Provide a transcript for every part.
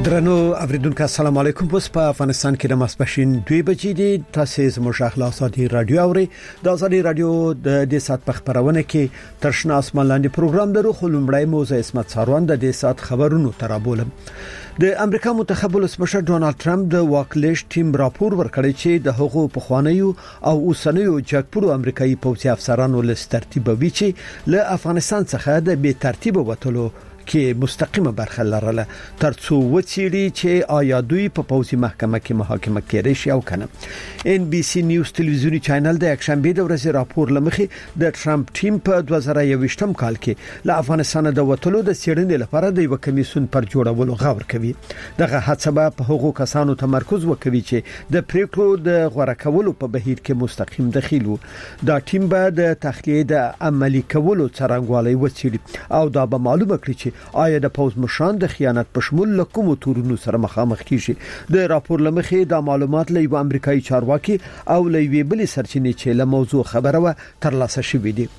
درنو اوریدونکو السلام علیکم. پس په افغانستان کې د ماسپښین 2 بجې دي. تاسو زموږ اخلاص ازادي رادیو اوري. د ازادي رادیو د دې سات په خبرونه کې ترشنا اسمان لاندې پروګرام درو خلومړی موزه اسمت ساروان د دې سات خبرونو ترابولم. د امریکا منتخب ولسمشر ډونالد ټرمپ د واکلیش ټیم راپور ورکړی چې د حقوقو پخوانیو او اوسنیو جګپړو امریکایي پوځي افسرانو لست ترتیبوي چې له افغانستان څخه د بې ترتیب وټلو کې مستقیمه برخه لرله ترڅو وڅېړي چې آیا دوی په پوځي محکمه کې محاکمه کېدای شي او کنه. ان بي سي نیوز ټلویزیونی چینل د اکشنبه د ورځې راپور لمخې د ټرمپ ټیم په 2021م کال کې له افغانستان د وټلو د څېړنې لپاره د یو کمیسیون پر جوړولو غور کوي. دغه هڅه په هغو کسانو تمرکز وکوي چې د پریکړو د غوړه کولو په بهیر کې مستقیم دخیل وو. دا ټیم به د تخلیه د عملی کولو څرنګوالي وڅېړي او دا به معلومه کړي چې آیا د پوز مشران د خیانت په شمول له کومو تورونو سره مخامخ کیږي. د راپور لمخې د معلومات له یو امریکایي چارواکي او له یوې بلې سرچینې چې له موضوع خبره و ترلاسه شوې دي.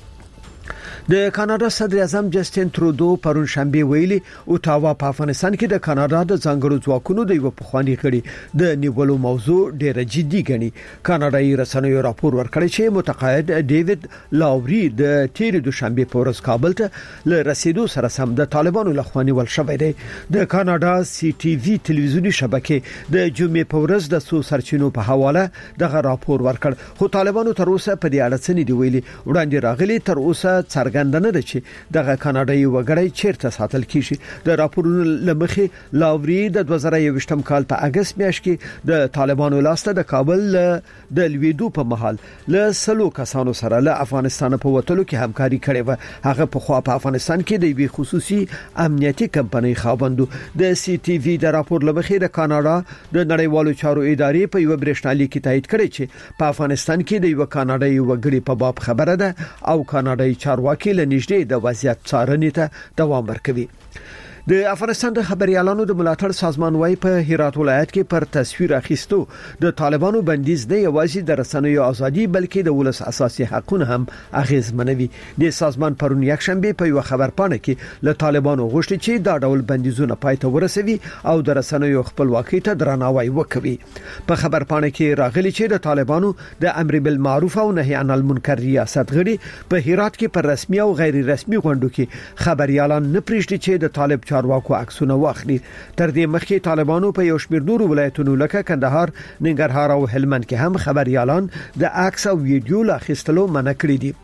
د کاناډا صدر اعظم جسټین ترودو پرون شنبه ویلي اوټاوا په افغانستان کې د کاناډا د ځانګړو ځواکونو د یو پخوانی غړي د نیولو موضوع ډېر جدي ګڼي. کاناډایي رسنیو راپور ورکړی چې متقاعد ډیوډ لاوري د تیر دوشنبه په ورځ کابل ته له رسیدو سره سم د طالبانو لخوا نیول شوی دی. د کاناډا سی ټي وي ټلویزیونی شبکې د جمعې په ورځ د سو سرچینو په حواله دغه راپور ورکړ، خو طالبانو تر اوسه په دې اړه څه نه دی ویلي. وړاندې راغلي تر اوسه څرګنده نه ده چې دغه کاناډایي وګړی چیرته ساتل کیږي. د راپورونو لمخې لاوري د 2021م کال په اگست میاشت کې د طالبانو لاسته د کابل د لویدو په محل له سلو کسانو سره له افغانستان په وټلو کې همکاري کړې و. هغه په خوا په افغانستان کې د یو خصوصي امنیتي کمپنۍ خاوندو. د سی ټي وي د راپور لمخې د کاناډا د نړیوالو چارو ادارې په یو برېښنالیک کې تایید کړی چې په افغانستان کې د یو کاناډایي وګړي په باب خبره ده او کاناډایي چارواکي له نږدې د وضعیت څارنې ته دوام ورکوي. د افغانستان د خبريالانو د ملاتړ سازمان وايي په هرات ولایت کې پر تصویر اخیستو د طالبانو بندیز نه یوازې د رسنیو ازادي بلکې د ولس اساسي حقوقونه هم اغیزمنوي. د سازمان پرون یک شنبه په یو خبرپاڼه کې له طالبانو غوښتي چې دا ډول بندیزونه پای ته ورسوي او د رسنیو خپلواکۍ ته درناوی وکړي. په خبرپاڼه کې راغلي چې د طالبانو د امر بالمعروف او نهي عن المنکر ریاست غړي په هرات کې پر رسمي او غیر رسمي غونډو کې خبريالان نه پریږدي چې د طالب چارواکو عکسونه واخلي. تر دې مخکې طالبانو په یو شمېر نورو ولایتونو لکه کندهار، ننګرهار او هلمند کې هم خبريالان د عکس او ویډیو لا اخیستلو منع کړی دي.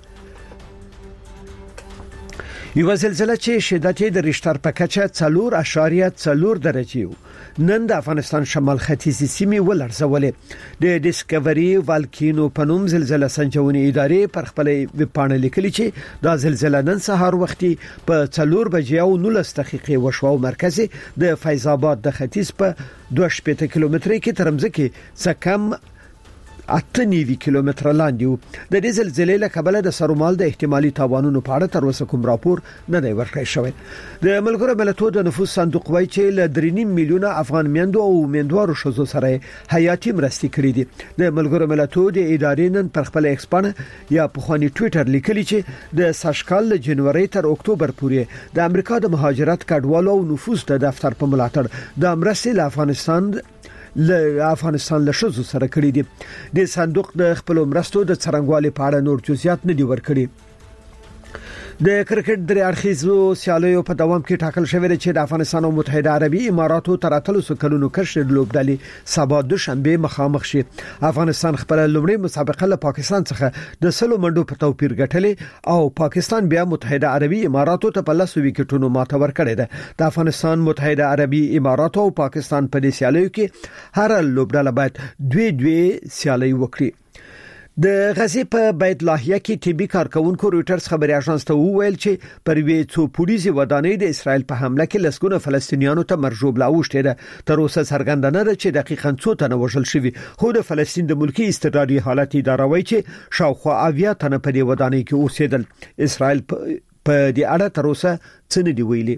یو زلزلہ چې شدت یې د ریشتر په کچه 4.4 درجه نن د افغانستان شمال ختیځي سیمې ولړزولې. د ډیسکوري والکینو په نوم زلزلہ سنجونې ادارې پر خپل ویبپاڼه لیکلي چې دا زلزلہ نن سهار وختي په 4 بجې او 19 دقیقې وشو او مرکز د فیض آباد د ختیځ په 2 کیلومتره کې ترمځکه څخه کم 98 کیلومتره لاندې وو. د دې زلزلې له کبله د سرومال د احتمالي تاوانونو په اړه تر اوسه کوم راپور نه دی ورکړی شوی. د ملګرو ملتونو د نفوس صندوق وايي چې له 3.5 میلیونه افغان میندو او میندوارو شوزو سره حیاتي مرستې کړې دي. د ملګرو ملتونو د ادارې نن پر خپل ایکسپانه یا په خواني ټوئیټر لیکلي چې د ساشکال له جنوري تر اکتوبر پورې د امریکا د مهاجرت کډوالو او نفوس د دفتر په ملاتړ د مرستې له افغانستان له شوزو سره کړی دي. د صندوق د خپل مرستو د څرنګوالي په اړه نور جزئیات نه دی ورکړي. د کرکټ درې اړخیزو سیالیو په دوام کې ټاکل شوی دی چې د افغانستان او متحده عربي اماراتو تر 300 کلونو کشر لوبډلې سبا دوشنبه مخامخ شي. افغانستان خپل لومړی مسابقه له پاکستان څخه د 100 منډو په توپیر ګټلې او پاکستان بیا متحده عربي اماراتو ته په 10 وکټونو ماته ورکړې ده. د افغانستان متحده عربي اماراتو او پاکستان په دې سیالیو کې هر لوبډله باید دوه سیالي وکړي. د غزې په بیت لاهیه کې طبي کارکونکو رويټرز خبري اژانس ته وویل چې پر وی څو پولیسي ودانۍ د اسرائیل په حمله کې لسګونه فلسطینیانو ته مرجوب لاوښته ده. تر اوسه څرګنده نه ده چې دقیقاً څو تنه وژل شوي، خو د فلسطین د ملکی استقراري حالت اداره وايي چې شاوخوا 80 تنه په دې ودانۍ کې اوسېدل. اسرائیل په دې اړه تر اوسه څه نه دی ویلي.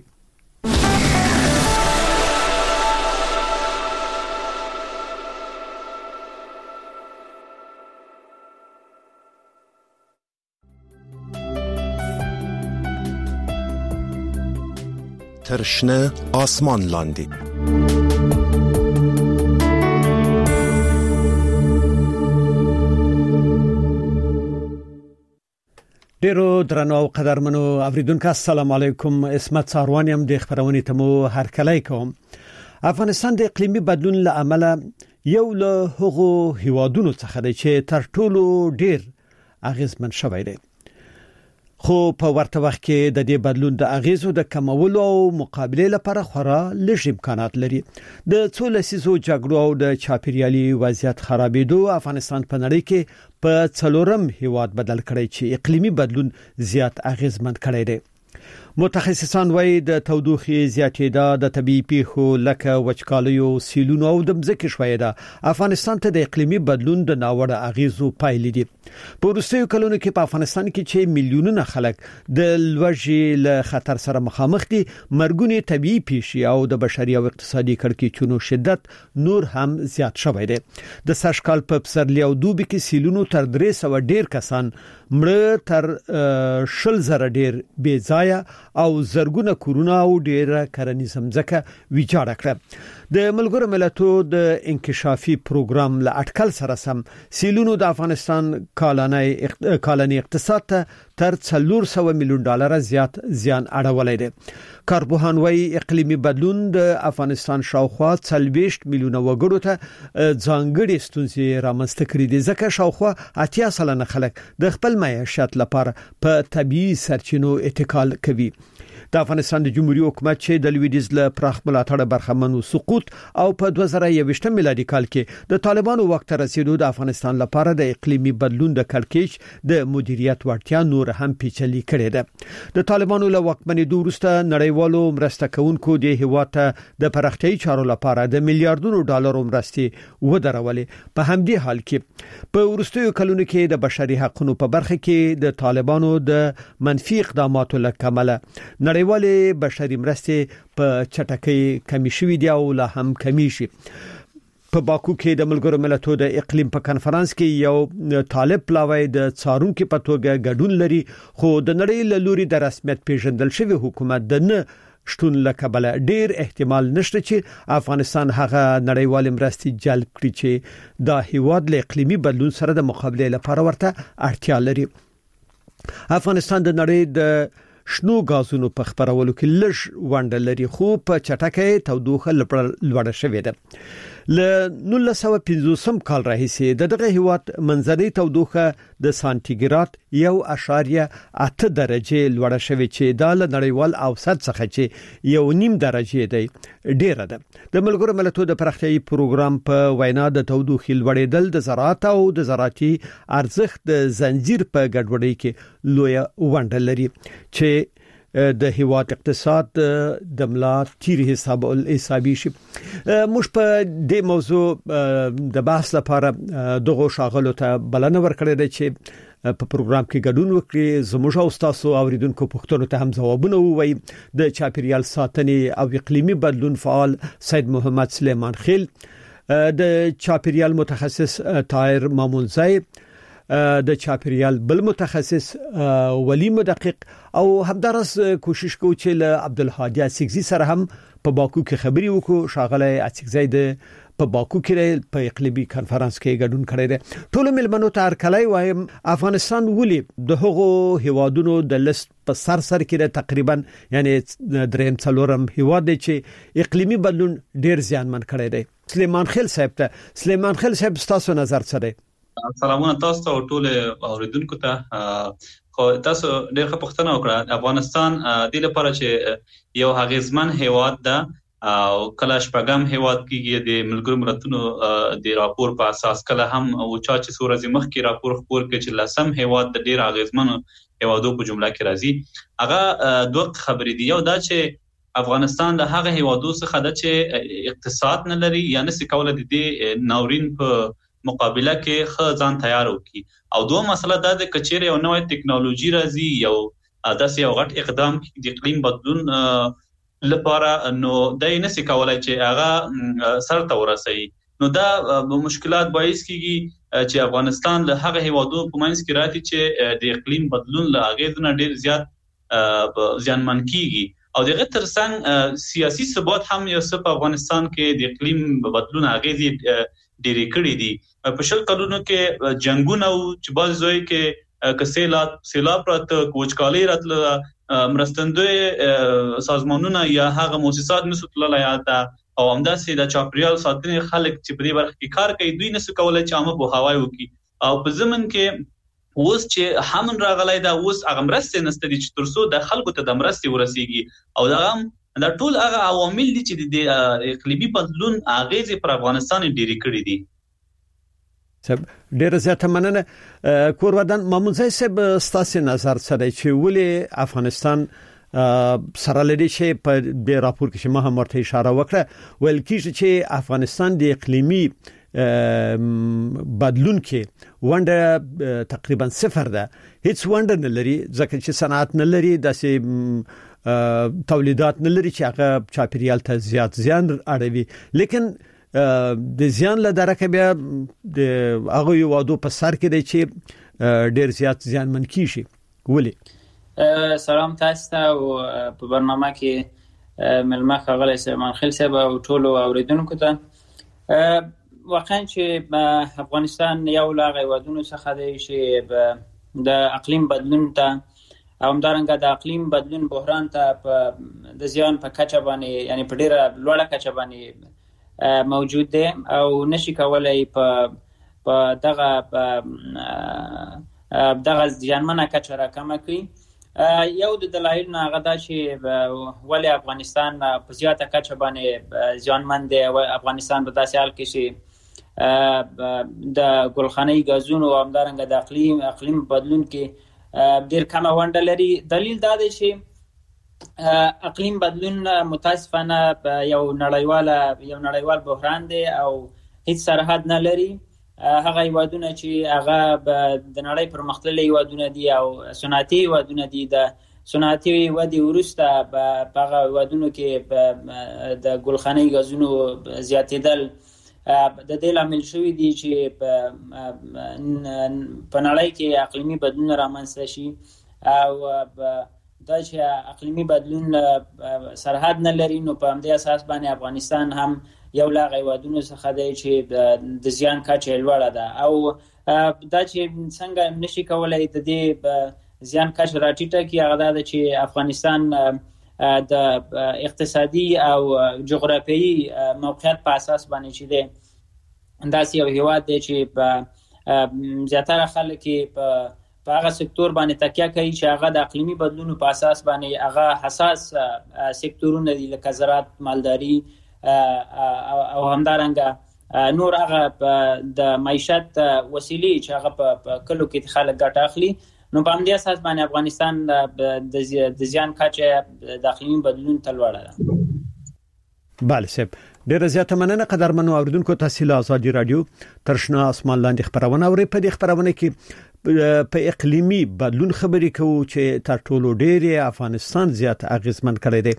تر شنه آسمان لاندې. ډیرو درنو او قدرمنو اوریدونکو السلام علیکم. اسمت ساروانیم د خبرونې تمو هر کله کوم. افغانستان د اقلیمي بدلون له امله یو له هغو هیوادونو څخه دی چې تر ټولو ډیر اغیزمن شوی دی. خو په ورته وخت کې د دې بدلون د اغیزو د کمولو او مقابله لپاره خورا لږ امکانات لري. د څو لسیزو جګړو او د چاپیریالي وضعیت خرابېدو افغانستان په نړۍ کې په څلورم هیواد بدل کړی چې اقلیمي بدلون زیات اغیزمن کړی دی. متخصصان وايي د تودوخې زیاتېدا د طبيعي پیښو لکه وچکالیو، سیلونو او د ځمکې ښویېدا افغانستان ته د اقلیمي بدلون د ناوړه اغیزو پایلې دي. په وروستیو کلونو کې په افغانستان کې چې میلیونونه خلک د لوږې له خطر سره مخامخ دي، مرګونی طبيعي پیښې او د بشري او اقتصادي کړکېچونو شدت نور هم زیات شوی دی. د سږکال په پسرلي او دوبي کې سیلونو تر 300 ډیر کسان مړه، تر 10,000 ډیر بې ځایه او زرګونه کورونه او ډیره کرنیزه ځمکه ویجاړه کړه. د ملګرو ملتونو د انکشافي پروګرام له اټکل سره سم سیلونو د افغانستان کالنی اقتصاد ته تر 400 میلیون ډالر زیات زیان اړولای دی. کارپوهان وايي اقلیمي بدلون د افغانستان شاوخوا 40 میلیونه وګړو ته ځانګړي ستونزې رامنځته کړې دي، ځکه شاوخوا 80% خلک د خپل معیشت لپاره په طبيعي سرچینو اتکال کوي. د افغانستان د جمهوریت حکومت چې د لویدیز له پراخ ملاتړ برخمنو سقوط او په 2021 میلادي کال کې د طالبانو وخت رسیدو د افغانستان لپاره د اقلیمي بدلون د کړکېچ د مدیریت وړتیا نور هم پیچلې کړې ده. د طالبانو له واکمنۍ وروسته نړیوالو مرسته کوونکو د هیواد د پراختیايي چارو لپاره د میلیارډونو ډالرو مرستې ودرولې. په همدې حال کې په وروستیو کلونو کې د بشري حقوقو په برخه کې د طالبانو د منفي اقداماتو لکمله نړیوالې بشري مرستې په چټکۍ کمی شوې دي او لا هم کمی شي. په باکو کې د ملګرو ملتونو د اقلیم په کانفرنس کې یو طالب پلاوی د څارونکو په توګه ګډون لري، خو د نړۍ له لوري د رسمیت پیژندل شوی حکومت د نه شتون لکبل ډیر احتمال نشته چې افغانستان هغه نړیوال مرستې جلب کړي چې د هیواد له اقلیمي بدلون سره د مقابله لپاره ورته اړتیا لري. افغانستان د نړۍ د شنو غازونو په خبرولو کې لږ ونډه لري، خو په چټکۍ تودوخه لوړه شوې ده. ل 1950 کال راهیسې دغه هیواد منځنۍ تودوخه د سانتیګراد 1.8 درجه لوړه شوې چې د نړیوال اوسط څخه چې 1.5 درجه دی ډیره ده. د ملګرو ملتونو د پراختیايي پروګرام په وینا د تودوخې لوړېدل د زراعت او د زراعتي ارزښت د زنجیر په ګډوډۍ کې لوی ونډه لري چې د هیواد اقتصاد د ملا تیر حسابي شي. موږ په دې موضوع د بحث لپاره دغه شاغلو ته بلنه ورکړې ده چې په پروګرام کې ګډون وکړي. زموږ او تاسو اوریدونکو پوښتنو ته هم ځوابونه ووایي. د چاپیریال ساتنې او اقلیمي بدلون فعال سید محمد سلیمان خیل، د چاپیریال متخصص طاهر مامونزی، د چاپیریال بل متخصص ولی مدقق او همدارس کوشش کوي چې له عبدالهادي اسیغزي سره هم په باکو کې خبري وکړو. شاغله اسیغزي د په باکو کې په اقلیمي کانفرنس کې ګډون کړی دی. ټول ملمنو ته هرکلی وایم. افغانستان ولې د هغو هیوادونو د لیست په سر کې تقریبا یعنی 3-4 هیواد دي چې اقلیمي بدلون ډیر زیانمن کړی دی؟ سلیمان خیل صاحب تاسو نظر څه دی؟ سلامونه تاسو ته ټول اوریدونکو ته. خو تاسو ډېر ښه پوښتنه وکړه. افغانستان د لپاره چې یو هغیزمن هیواد ده او کله شپږم هیواد کېږي د ملګرو ملتونو د راپور په اساس، کله هم او چې سورزي مخ کې راپور خپور کې چې لسم هیواد د ډېر هغیزمن هیوادو په جمله کې راځي. هغه دوه خبرې دي. یو دا چې افغانستان د هغه هیوادو څخه ده چې اقتصاد نه لري یا نشي کولای د دې ناورین په مقابله کې ښه ځان تیار وکړي، او دوه مسله دا ده چې یو نوې ټکنالوژي راځي، یو داسې یو غټ اقدام د اقلیم بدلون لپاره، نو دای نشي کولای چې هغه سر ته ورسوي. نو دا مشکلات باعث کیږي چې افغانستان له هغه هیوادو په منځ کې راځي چې د اقلیم بدلون له اغیزو نه ډیر زیات ځانمن کیږي، او دغه ترڅنګ سیاسي ثبات هم یو څه په افغانستان کې د اقلیم بدلون اغیزې ډېرې کړې دي. په شل کلونو کې جنگونه او چې باز زوی کې سیلاب راته کوچکالي راتله مرستندوی سازمانونه یا هغه مؤسسات نسو تللی یاده او همداسې د چاپریال ساتنې خلک چې په دې برخه کې کار کوي دوی نسو کولای چې عامه پوهاوی وکړي او په ضمن کې اوس چې حمل راغلی دا اوس هغه مرستې نشته دي چې ترڅو د خلکو ته د مرستې ورسیږي او دا ټول هغه عوامل دي چې د اقلیمي بدلون اغیزې پر افغانستان ډېرې کړې دي. ډیره زیاته مننه کورودان مامونزای صاحب ستاسو نظر سره چې ولې افغانستان سره لري چې په دې راپور کې ما هم ورته اشاره وکړه ول کیږي چې افغانستان د اقلیمي بدلون کې ونده تقریبا صفر ده هیڅ ونده نه لري ځکه چې صنعت نه لري داسې تولیدات نه لري چې هغه چاپیریال ته زیات زیان اړوي لیکن د زیان له درکه بیا د هغه یو وادو په سر کې دی چې ډیر زیات زیان من کیږي. ولې سلام تاسو ته او په برنامه کې ملمه خغلی سلمان خیل صاحب او ټول اوریدونکو ته واقعا چې افغانستان یو لا غوادونو څخه دی چې د اقلیم بدلون ته او همدارنګه د اقلیم بدلون بحران ته د زیان په کچه باندې یعنی په ډیره لوړه کچه باندې موجود دی او نشي کولای په دغه ځانمنه کچه راکمه کوي. یو د دلایل نه هغه دا چې ولې افغانستان په زیاته کچه باندې ځانمن دی او افغانستان په داسې حال کې چې د ګلخانه‌ای غازونو او همدارنګه د اقلیم بدلون کې ډیر کم ونډه لري. دلیل دا دی چې اقلیم بدلون متاسفانه یو نړیوال بحران دی او هیڅ سرحد نه لري. هغه هیوادونه چې هغه د نړۍ پرمختللي هیوادونه دي او صنعتي هیوادونه دي د صنعتي ودی وروسته په هغه هیوادونو کې د ګلخانه‌ای غازونو زیاتېدل د دې لامل شوی دي چې په نړۍ کې اقلیمي بدلون رامنځته شي او دا چې اقلیمي بدلون سرحد نه لري نو په همدې اساس باندې افغانستان هم یو لا غوادونو څخه دی چې د زیان کچه لوړه ده او دا چې څنګه نشي کولای د دې زیان کچه راټیټه کی هغه دا چې افغانستان د اقتصادي او جغرافیایي موقعیت په اساس باندې چې دی داسې یو هیواد دی چې زیاتره خلک په هغه سکتور باندې تکیه کوي چې هغه د اقلیمي بدلونو په اساس باندې هغه حساس سکتورونه دي لکه زراعت، مالداري او همدارنګه نور هغه د معیشت وسیلې چې هغه په کلو کې خلک ګټه اخلي. نو په همدې اساس باندې افغانستان د زیان کچه د اقلیمي بدلون ته لوړه ده. بله صاحب ډیره زیاته مننه قدرمنو اوریدونکو تاسو له ازادي رادیو ترشنا اسمان لاندې خبرونه اورئ. په دې خبرونه کې په اقلیمي بدلون خبرې کوو چې تر ټولو ډیره افغانستان زیات اغیزمن کړی دی.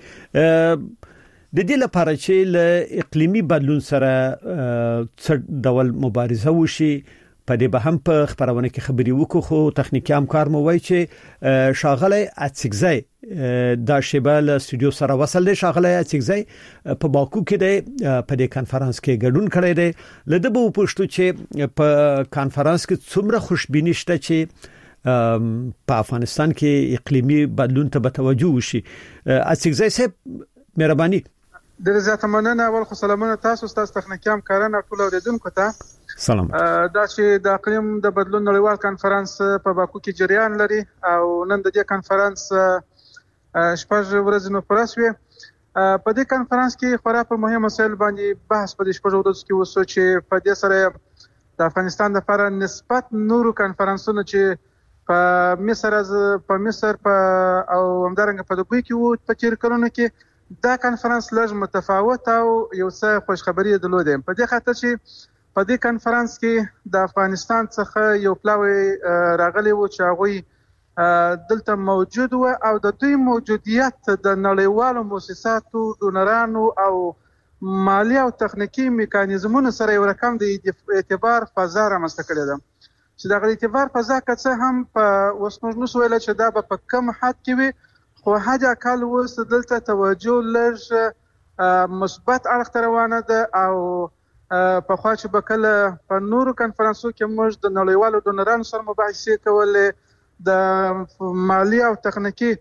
د دې لپاره چې له اقلیمي بدلون سره څه ډول مبارزه وشي په دې به هم په خبرونه کې خبري وکړو خو تخنیکی همکار مو وایي چې شاغلی اتسکزی دا شیبال استودیو سره وصل دی. شاغلی اتسکزی په باکو کې دی په دې کانفرنس کې ګډون کړی دی. لده به پوښتنه چې په کانفرنس کې څومره خوشبینی شته چې په افغانستان کې اقلیمي بدلون ته توجه وشي. اتسکزی صاحب مهرباني. ډیره زیاته مننه. اول خو سلامونه تاسو تخنیکی همکارانو ټول اوریدونکو ته. سلام. دا چې د اقلیم د بدلون نړیوال کانفرنس په باکو کې جریان لري او نن د دې کانفرنس شپږ ورځې نو پرسوي. په دې کانفرنس کې خورا په مهمه مسایل باندې بحث په دې شپږ ورځو کې وسو چې په دې سره د افغانستان لپاره نسبت نورو کانفرنسونو چې په مصر او همدارنګه په دوبۍ کې وو په تیر کلونو کې دا کانفرنس لږ متفاوت او یو څه خوشخبری درلوده. په دې خاطر چې په دې کانفرنس کې د افغانستان څخه یو پلاوی راغلی و چې هغه دلته موجود و او د دوی موجودیت د نړیوالو مؤسساتو، ډونرانو او مالی او تخنیکی میکانیزمونو سره یو رقم د اعتبار فضا رامنځته کړې ده چې د اعتبار فضا که څه هم په اوس موږ نشو ویلی چې دا به په کم حد کې وي خو هدا کال اوس دلته توجه لږ مثبت اړخ ته روانه ده او په خوا چې به کله په نورو کنفرانسو کې موږ د نړیوالو ډونرانو سره مباحثې کولې د مالی او تخنیکي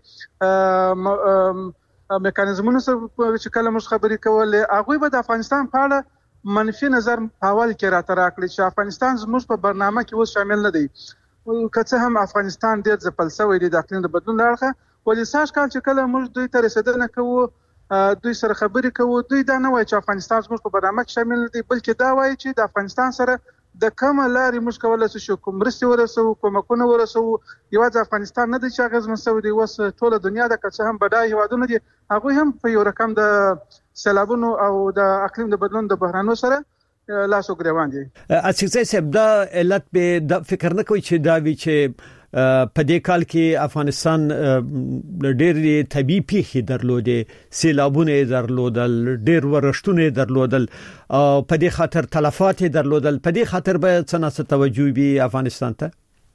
میکانیزمونو سره چې کله موږ خبرې کولې هغوی به د افغانستان په اړه منفي نظر په اول کې راته راکړي چې افغانستان زموږ په برنامه کې اوس شامل نه دی که څه هم افغانستان ډېر ځپل شوی دی د اقلیم د بدلون له اړخه ولې سږ کال چې کله موږ دوی ته رسېدنه کوو دوی سره خبرې کوو دوی دا نه وایي چې افغانستان زموږ په برنامه کې شامل دی بلکې دا وایي چې د افغانستان سره د کومه لارې موږ کولی شو کوم مرستې ورسوو کومکونه ورسوو یوازې افغانستان نه دی چې اغېزمن شوی دی اوس ټوله دنیا ده که څه هم بډایه هېوادونه دي هغوی هم په یو رقم د سیلابونو او د اقلیم د بدلون د بحرانو سره لاس او ګریوان دي. اڅکزی صاحب دا علت به د فکر نه کوي چې دا وی چې په دې کال کې افغانستان ډېر طبيعي پیښې درلودې سیلابونه درلودل ډېر ورښتونه درلودل او په دې خاطر تلفات درلودل په دې خاطر به څنګه توجه وي افغانستان ته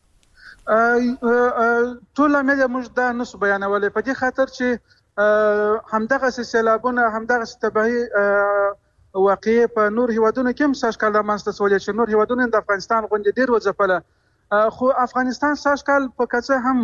ټول مې موږ دا نس بیانولې په دې خاطر چې همدغه سیلابونه همدغه تبعي واقعي په نور هیوادونو کې هم سږ کال رامنځته شولې چې نور هیوادونه د افغانستان غونډې ډېر وځپله خو افغانستان سږ کال په کڅه هم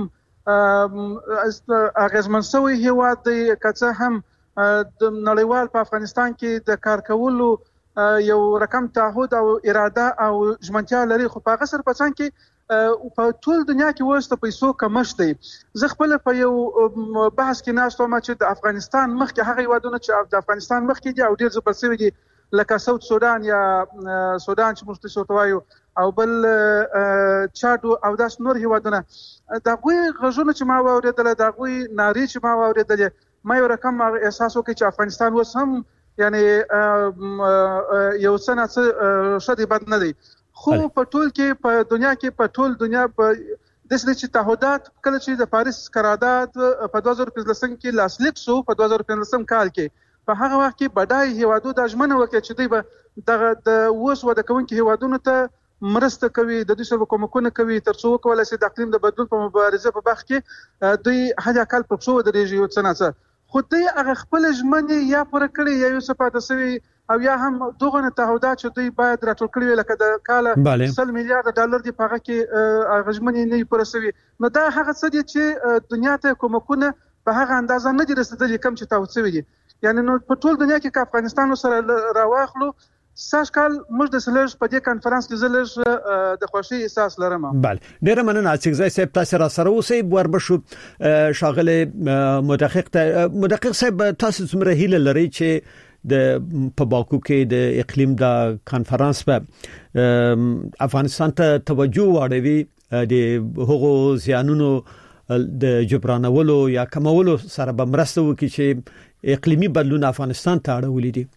اغیزمن شوی هیواد دی کڅه هم د نړیوال په افغانستان کې د کار کولو یو رقم تعهد او اراده او ژمنتیا لري خو په غسر پڅان کې په ټول دنیا کې وسته پیسو کمښت دی زه خپل په یو بحث کې ناستم چې د افغانستان مخکې هغه هیوادونه چې د افغانستان مخکې دي او ډیر ځپل شوي دي لکه ساوث سودان یا سودان چې موږ ته وایو او بل چاد او داس نور هیوادونه دا غوي غږونه چې ما واوریدل دا غوي ناری چې ما واوریدل ما یو رقم احساس وکړ چې افغانستان اوس هم یعنی یو سنه شدي بد نه دی خو په ټول کې په دنیا کې په ټول دنیا په د چې تعهدات کله چې د پاریس قرارداد په 2015 کې لاسلیک شو په 2015 کال کې په هغه وخت کې بډای هیوادو د ژمنه وکړه چې دوی به د اوس وده کوونکو هیوادونو ته مرسته کوي د دوی سره کومکونه کوي ترڅو وکولای شي د اقلیم د بدلون په مبارزه په بخ کې دوی هغه کال په څو درېږي او څنګه خو دوی هغه خپل ژمنې یا پوره کړي یا یو څه پاتې شوی او یا هم دغه تعهدات چې دوی باید راټول کړي لکه د کال 100 میلیارډ ډالر دی په هغه کې هغه ژمنې نه پوره شوی نو دا هغه څه دي چې دنیا ته کومکونه په هغه اندازه نه دي رسیدلي کم چې تاسو ویلي یعنی نو په ټول دنیا کې افغانستان سره راواخلو سږ کال موږ د سلج په دې کانفرنس کې زلج د خوشي احساس لرم. بله ډیره مننه اڅکزی صاحب تاسو را سره اوسئ وربشو شاغله مدقق صاحب تاسو څومره هیله لري چې د په باکو کې د اقلیم د کانفرنس په افغانستان ته توجه واړوي د هغو زیانونو د جبرانولو یا کمولو سره به مرسته وکړي چې اقلیمي بدلون افغانستان ته اړولې دي.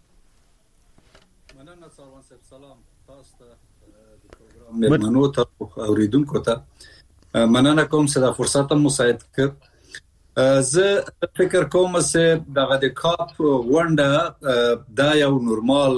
مېرمنو ته اوریدونکو ته مننه کوم چې دا فرصت مو مساعد کړ. زه فکر کوم چې دغه د کاپ غونډه دا یو نورمال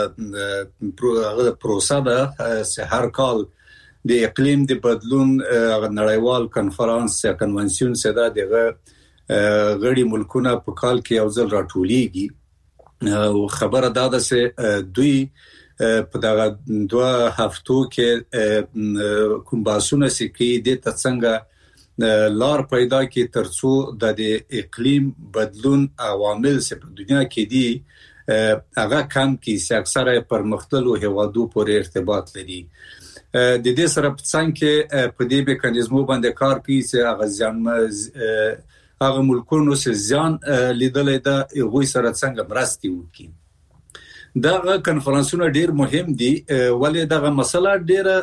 پروسه ده چې هر کال د اقلیم د بدلون نړیوال کنفرانس یا کنونسیون چې دا دغه غړي ملکونه په کال کې یو ځل راټولیږي او خبره دا ده چې دوی په دغه 2 هفتو کې کوم باسونه سکی د څنګه لار پیدا کی ترڅو د اقلیم بدلون عوامل چې په دنیا کې دي هغه کم کی چې اکثره پرمختللو هیوادو پورې ارتباط لري د دې سره په څنګه په دې میکانیزمو باندې کار کوي چې هغه ځان هغه ملکونو چې ځان لیدلې ده هغه سره څنګه مرستي وکړي. دغه کنفرانسونه ډیر مهم دي ولې دغه مسله ډیره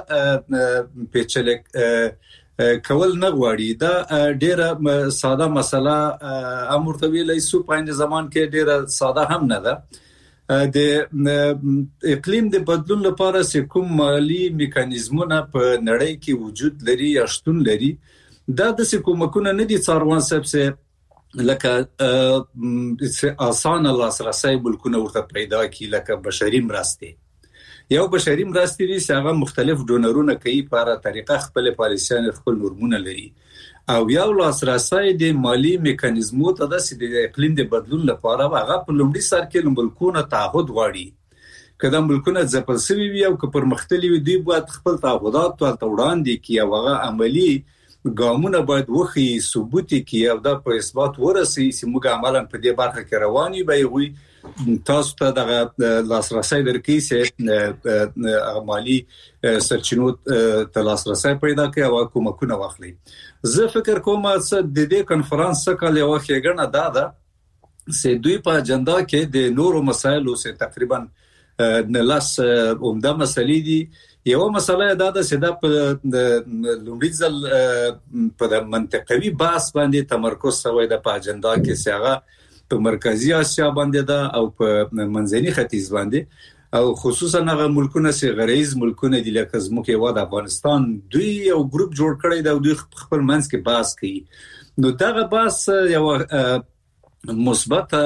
پیچلې کول نه غواړي دا ډیره ساده مسله امر طویل ایسو په زمان کې ډیره ساده هم نه ده د اقلیم د بدلون لپاره چې کوم مالی میکانیزمونه په نړۍ کې وجود لري یا شتون لري دا د کومکونه نه دي څاروان سبسه لکه آسان لاسرسی ملکونه ورته پیدا کی لکه بشري مرستې یو بشري مرستې دي چې هغه مختلف ډونرونه کوي په هر طریقه خپل پالیسیان خپل نورمونه لري او یو لاسرسي د مالی میکانیزمو ته د اقلیم د بدلون لپاره هغه په لومړي سر کې ملکونه تعهد غواړي کله ملکونه ځپل سوي وي او که پرمختللي وي دوی باید خپل تعهدات ته وړاندې کړي او هغه عملی ګامونه باید وخی ثبوت کړي او دا په اثبات ورسي چې موږ عملاً په دې برخه کې رواني به وي تاسو ته د لاسرسي درکې چې مالی سرچینو ته لاسرسي پیدا کوي او کومکونه واخلي. زه فکر کوم چې د دې کنفرانس څخه یو ښېګڼه ده چې دوی په اجنډا کې د نورو مسایلو سره تقریبا نلاس عمده مسلې دي. یو مسله دا ده چې دا په لومړي ځل په منطقوي بحث باندې تمرکز شوی د په اجنډا کې چې هغه په مرکزی اسیا باندې ده او په منځني ختیځ باندې او خصوصا هغه ملکونه چې غریز ملکونه دي لکه زموږ هیواد افغانستان دوی یو ګروپ جوړ کړی دا دوی خپل منځ کې بحث کوي. نو دا بحث یو مثبت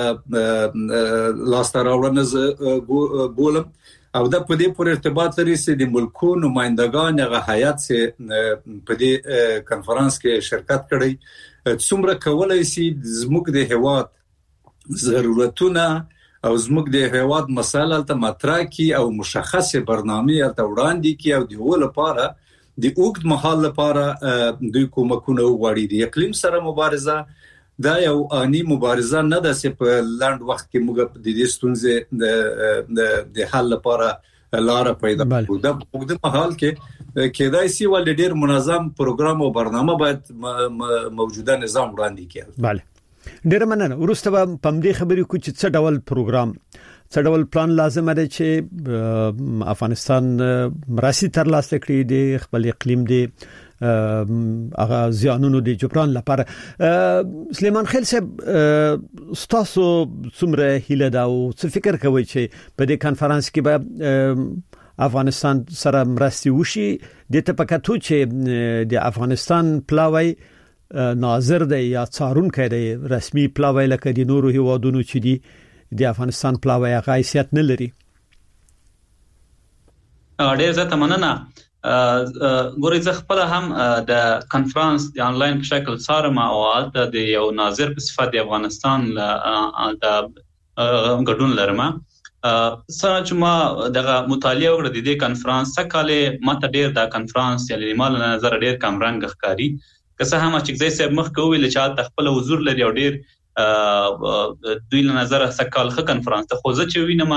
لاستراوړنه بولم او دا په دې پورې ارتباط لري چې د ملکونو نمائندگان هغه هیئت چې په دې کنفرانس کې شرکت کړي څومره کولای شي زموږ د هیواد ضرورتونه او زموږ د هیواد مسایل ته مطرح کی او مشخصه برنامه ته وړاندې کی او د ول لپاره د اوږد مهال لپاره دوی کومکونه وغواړي. د اقلیم سره مبارزه دا یو اني مبارزه نه ده چې په لاند وخت کې موږ د دې ستونزې د حل لپاره لار پیدا کړو. دا په اوږد مهال کې کېدای شي ول ډېر منظم پروګرام او برنامه باید موجوده نظام وړاندې کړي. bale ډېر مننه. ورسته په دې خبرې کو چې څه ډول پروګرام څه ډول پلان لازم دی چې افغانستان مراسي تر لاسه کړي د خپل اقلیم دی هغه زیانونو د جبران لپاره. سلیمان خیل صاحب ستاسو څومره هیله دا او څه فکر کوي چې په دې کانفرنس کې به افغانستان سره مرستي وشي د تپکاتو چې د افغانستان پلاوی ناظر دی یا څارونکی دی رسمي پلاوی لکه د نورو هیوادونو چې دی د افغانستان پلاوی هغه حیثیت نه لري. ډېر زه مننه. ګورئ زه خپل هم د کنفرانس د انلاین په شکل څارم او هلته د یو ناظر په صفت د افغانستان د ګډون لرم. سره چې ما دغه مطالعه وکړه د دې کنفرانس څخه کله ماته ډېر دا کنفرانس یعنی مال نظر ډېر کم رنګ ښکاری که څه هم چې ځای صاحب مخ کوي چې خپل حضور لري او ډېر دوی له نظر سکال خ کنفرانس ته خو زه چې وینم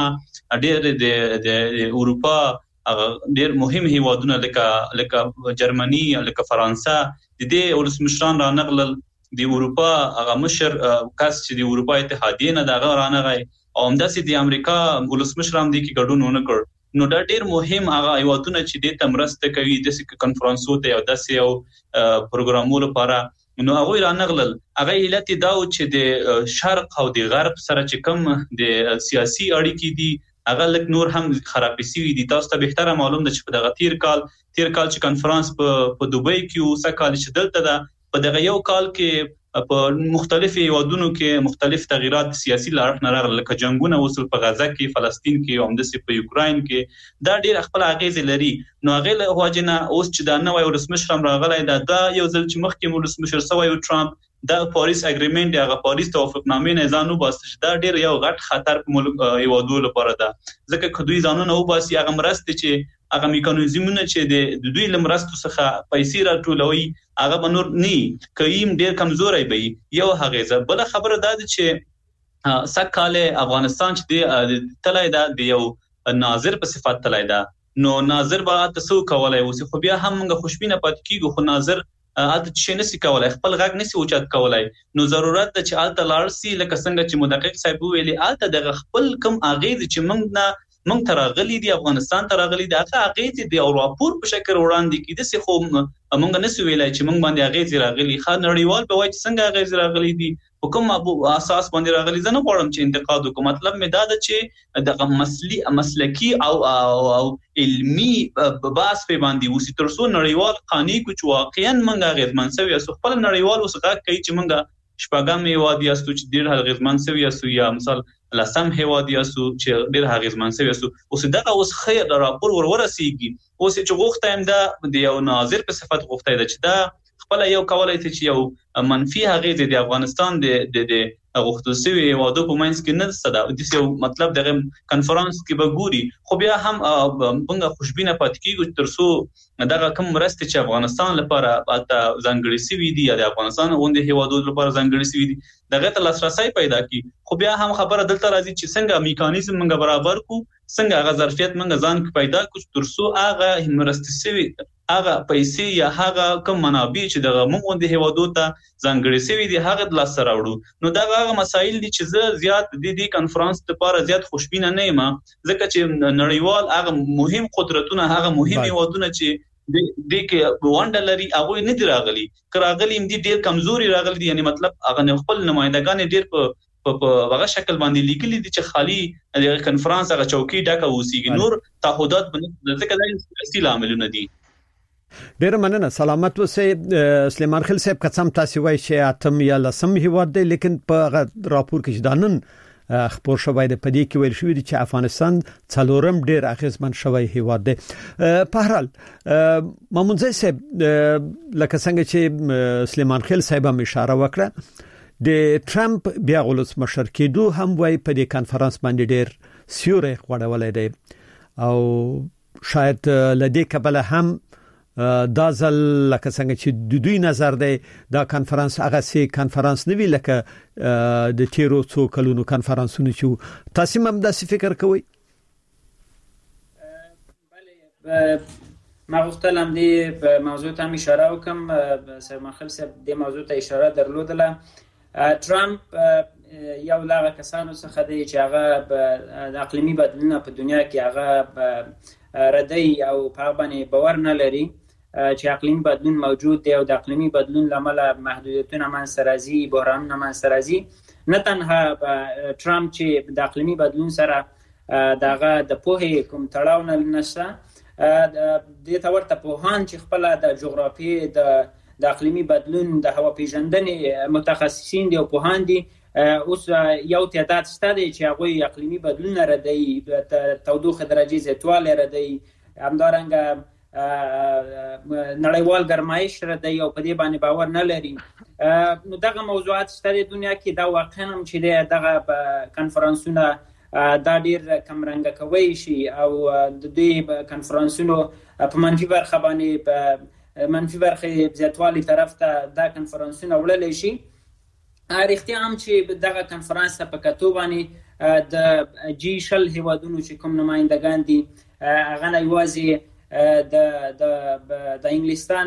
ډېر د اروپا ډېر مهم هیوادونه لکه جرمني لکه فرانسه د دې ولسمشران را نغلل د اروپا هغه مشر کس چې د اروپا اتحادیه نه دغه را نغی او همداسې د امریکا ولسمشران د کی ګډون ونه کړ. نو دا ډېر مهم هغه ایواتونه چې د تمرسته کوي د کنفرانسو ته او داسې یو پروګرامونو لپاره نو هغه را نغلل. هغه علت دا چې د شرق او د غرب سره چې کوم د سیاسي اړیکې دي هغه لک نور هم خرابې سوي دي. تاسو ته بهتره معلوم ده چې په دغه تیر کال چې کنفرانس په دوبۍ کې او سکهال چې دلته ده په دغه یو کال کې په مختلفو هیوادونو کې مختلف تغیرات سیاسي لارښ نه راغلل لکه جنگونه وصل په غزه کې فلسطین کې او همداسې په یوکراین کې دا ډېر خپل اغیز لري. نو هغه له واجنه اوس چې دا نوې ولسمشر راغلی دا یو ځل چې مخکې ولسمشر سوی او ټرامپ دا پاریس اګریمنت هغه پاریس توافقنامې نه ځانو باسي دا ډېر یو غټ خطر په هیوادو لپاره ده ځکه کدوې ځانونه وباسي هغه مرسته چې هغه میکانیزمونه چې د دوی لمرستو څخه پیسې راټولوي هغه بنور ني کيم ډېر کمزوري وي. یو هغه بل خبره ده چې سکهاله افغانستان چې تلای ده د یو ناظر په صفت تلای ده نو ناظر به تاسو کولای اوس خو بیا هم موږ خوشبینه پات کیږو خو ناظر الته چې نسی کولای خپل غږ نسی اوچت کولای. نو ضرورت ده چې الته لارسي لکه څنګه چې مدقق صاحب ویلي الته د خپل کم اغیز چې موږ ترغلي دي افغانستان ترغلي دي هغه اغیز دي او راپور په شکل وړاندې کیده سي خو موږ نسی ویلای چې موږ باندې اغیز راغلي خا نړیوال به وایي څنګه اغیز راغلي دي حکم ابو اساس باندې راغلي زنه غواړم چې انتقاد وکم. مطلب مې دا ده چې د مسلکی او علمی بحث په باندې وسی ترسو نړیوال قانوني کوچ واقعا موږ غیرمن سوي اسو خپل نړیوال وسغه کوي چې موږ شپږم هیواد یاستو چې ډیر غیرمن سوي اسو یا مثال لسم هیواد یاستو چې ډیر غیرمن سوي اسو اوس دغه اوس خیر راپور ورسیږي اوس چې غوښتایم دا د یو ناظر په صفت غوښتای دا چې دا خپل یو کولای چې یو منفي هغه د افغانستان د غوښتل شوی هیوادو په منځ کې نه ستدا د یو مطلب دغه کانفرنس کې به ګوري خو بیا هم موږ خوشبینه پات کیږو ترڅو دغه کوم مرستې چې افغانستان لپاره ځانګړي شوی دي یا د افغانستان غونډه هیوادو لپاره ځانګړي شوی دي دغه ته لاسرسي پیدا کی خو بیا هم خبره دلته راځي چې څنګه میکانیزم موږ برابر کو څنګه هغه ظرفیت موږ ځان کې پیدا کو ترڅو هغه مرستې شوی هغه پیسې یا هغه کوم منابع چې دغه موږ د هیوادو ته ځانګړي شوی دي هغه د لاس سره وړو نو دا هغه مسایل دي چې زه زیات د دې کانفرنس لپاره زیات خوشبینه نه یم ځکه چې نړیوال هغه مهم قدرتونه هغه مهم هیوادونه چې د کې وانډ لري هغه نه دی راغلي کراغلي هم دي ډیر کمزوري راغلي دي یعنی مطلب هغه خپل نمائندگان ډیر په هغه شکل باندې لیکلي دي چې خالی د کانفرنس هغه چوکي ډکه وسیږي نور تعهدات باندې ځکه دا سیاسي عاملونه دي ډیر مننه سلامت اوسئ سلیمان خیل صاحب قسم تاسو وایي چې اتم یا لسم هیواد دی لیکن په راپور کې دانن خبر شوی د پدې کې ویل شوی چې افغانستان څلورم ډیر اغیزمن شوی هیواد دی په هر حال مامونځي صاحب لکه څنګه چې سلیمان خیل صاحب هم اشاره وکړه د ټرمپ بیا غلط مشر کېدو هم وای په دې کانفرنس باندې ډیر سیوري غوړولې دی او شاید لدې کبل هم دا ځل لکه څنګه چې د دوی نظر دی دا کانفرنس هغه سي کانفرنس نه وی لکه د تیرو څو کلونو کانفرنسونه چې تاسو هم داسې فکر کوئ بله ما غوښتل هم دې په موضوع ته اشاره وکم سلیمان خیل صاحب دې موضوع ته اشاره درلودله ټرمپ یو لاغه کسانو څخه دی چې هغه د اقلیمي بدلونونو په دنیا کې هغه ردی او په باندې باور نه لري چې اقلیمي بدلون موجود دی او د اقلیمي بدلون لامل محدودیتونه منځته راځي بحرانونه منځته راځي نه تنها ټرمپ چې د اقلیمي بدلون سره دغه د پوهې کوم تړاو نه نشته د تورته پوهان چې خپل د جغرافي د اقلیمي بدلون د هوا پیژندنې متخصصین دی او پوهان دي اوس یو تعداد شته دی چې هغه اقلیمي بدلون ردی تودوخه درجه زیاتوالی ردی همدارنګه نړیوال ګرمایش ردی او په دې باندې باور نه لري نو دغه موضوعات شته د دنیا کې دا واقعا هم چې دغه کانفرنسونه دا ډیر کم رنګ کوي شي او د دې کانفرنسونو په منفي برخه باندې په منفي برخه زیاتوالی طرف ته دا کانفرنسونه وړل شي اړتیا هم چې دغه کانفرنس په کتو باندې د جی شل هیوادونو چې کوم نمائندگان دي هغه نه یوازې د انګلستان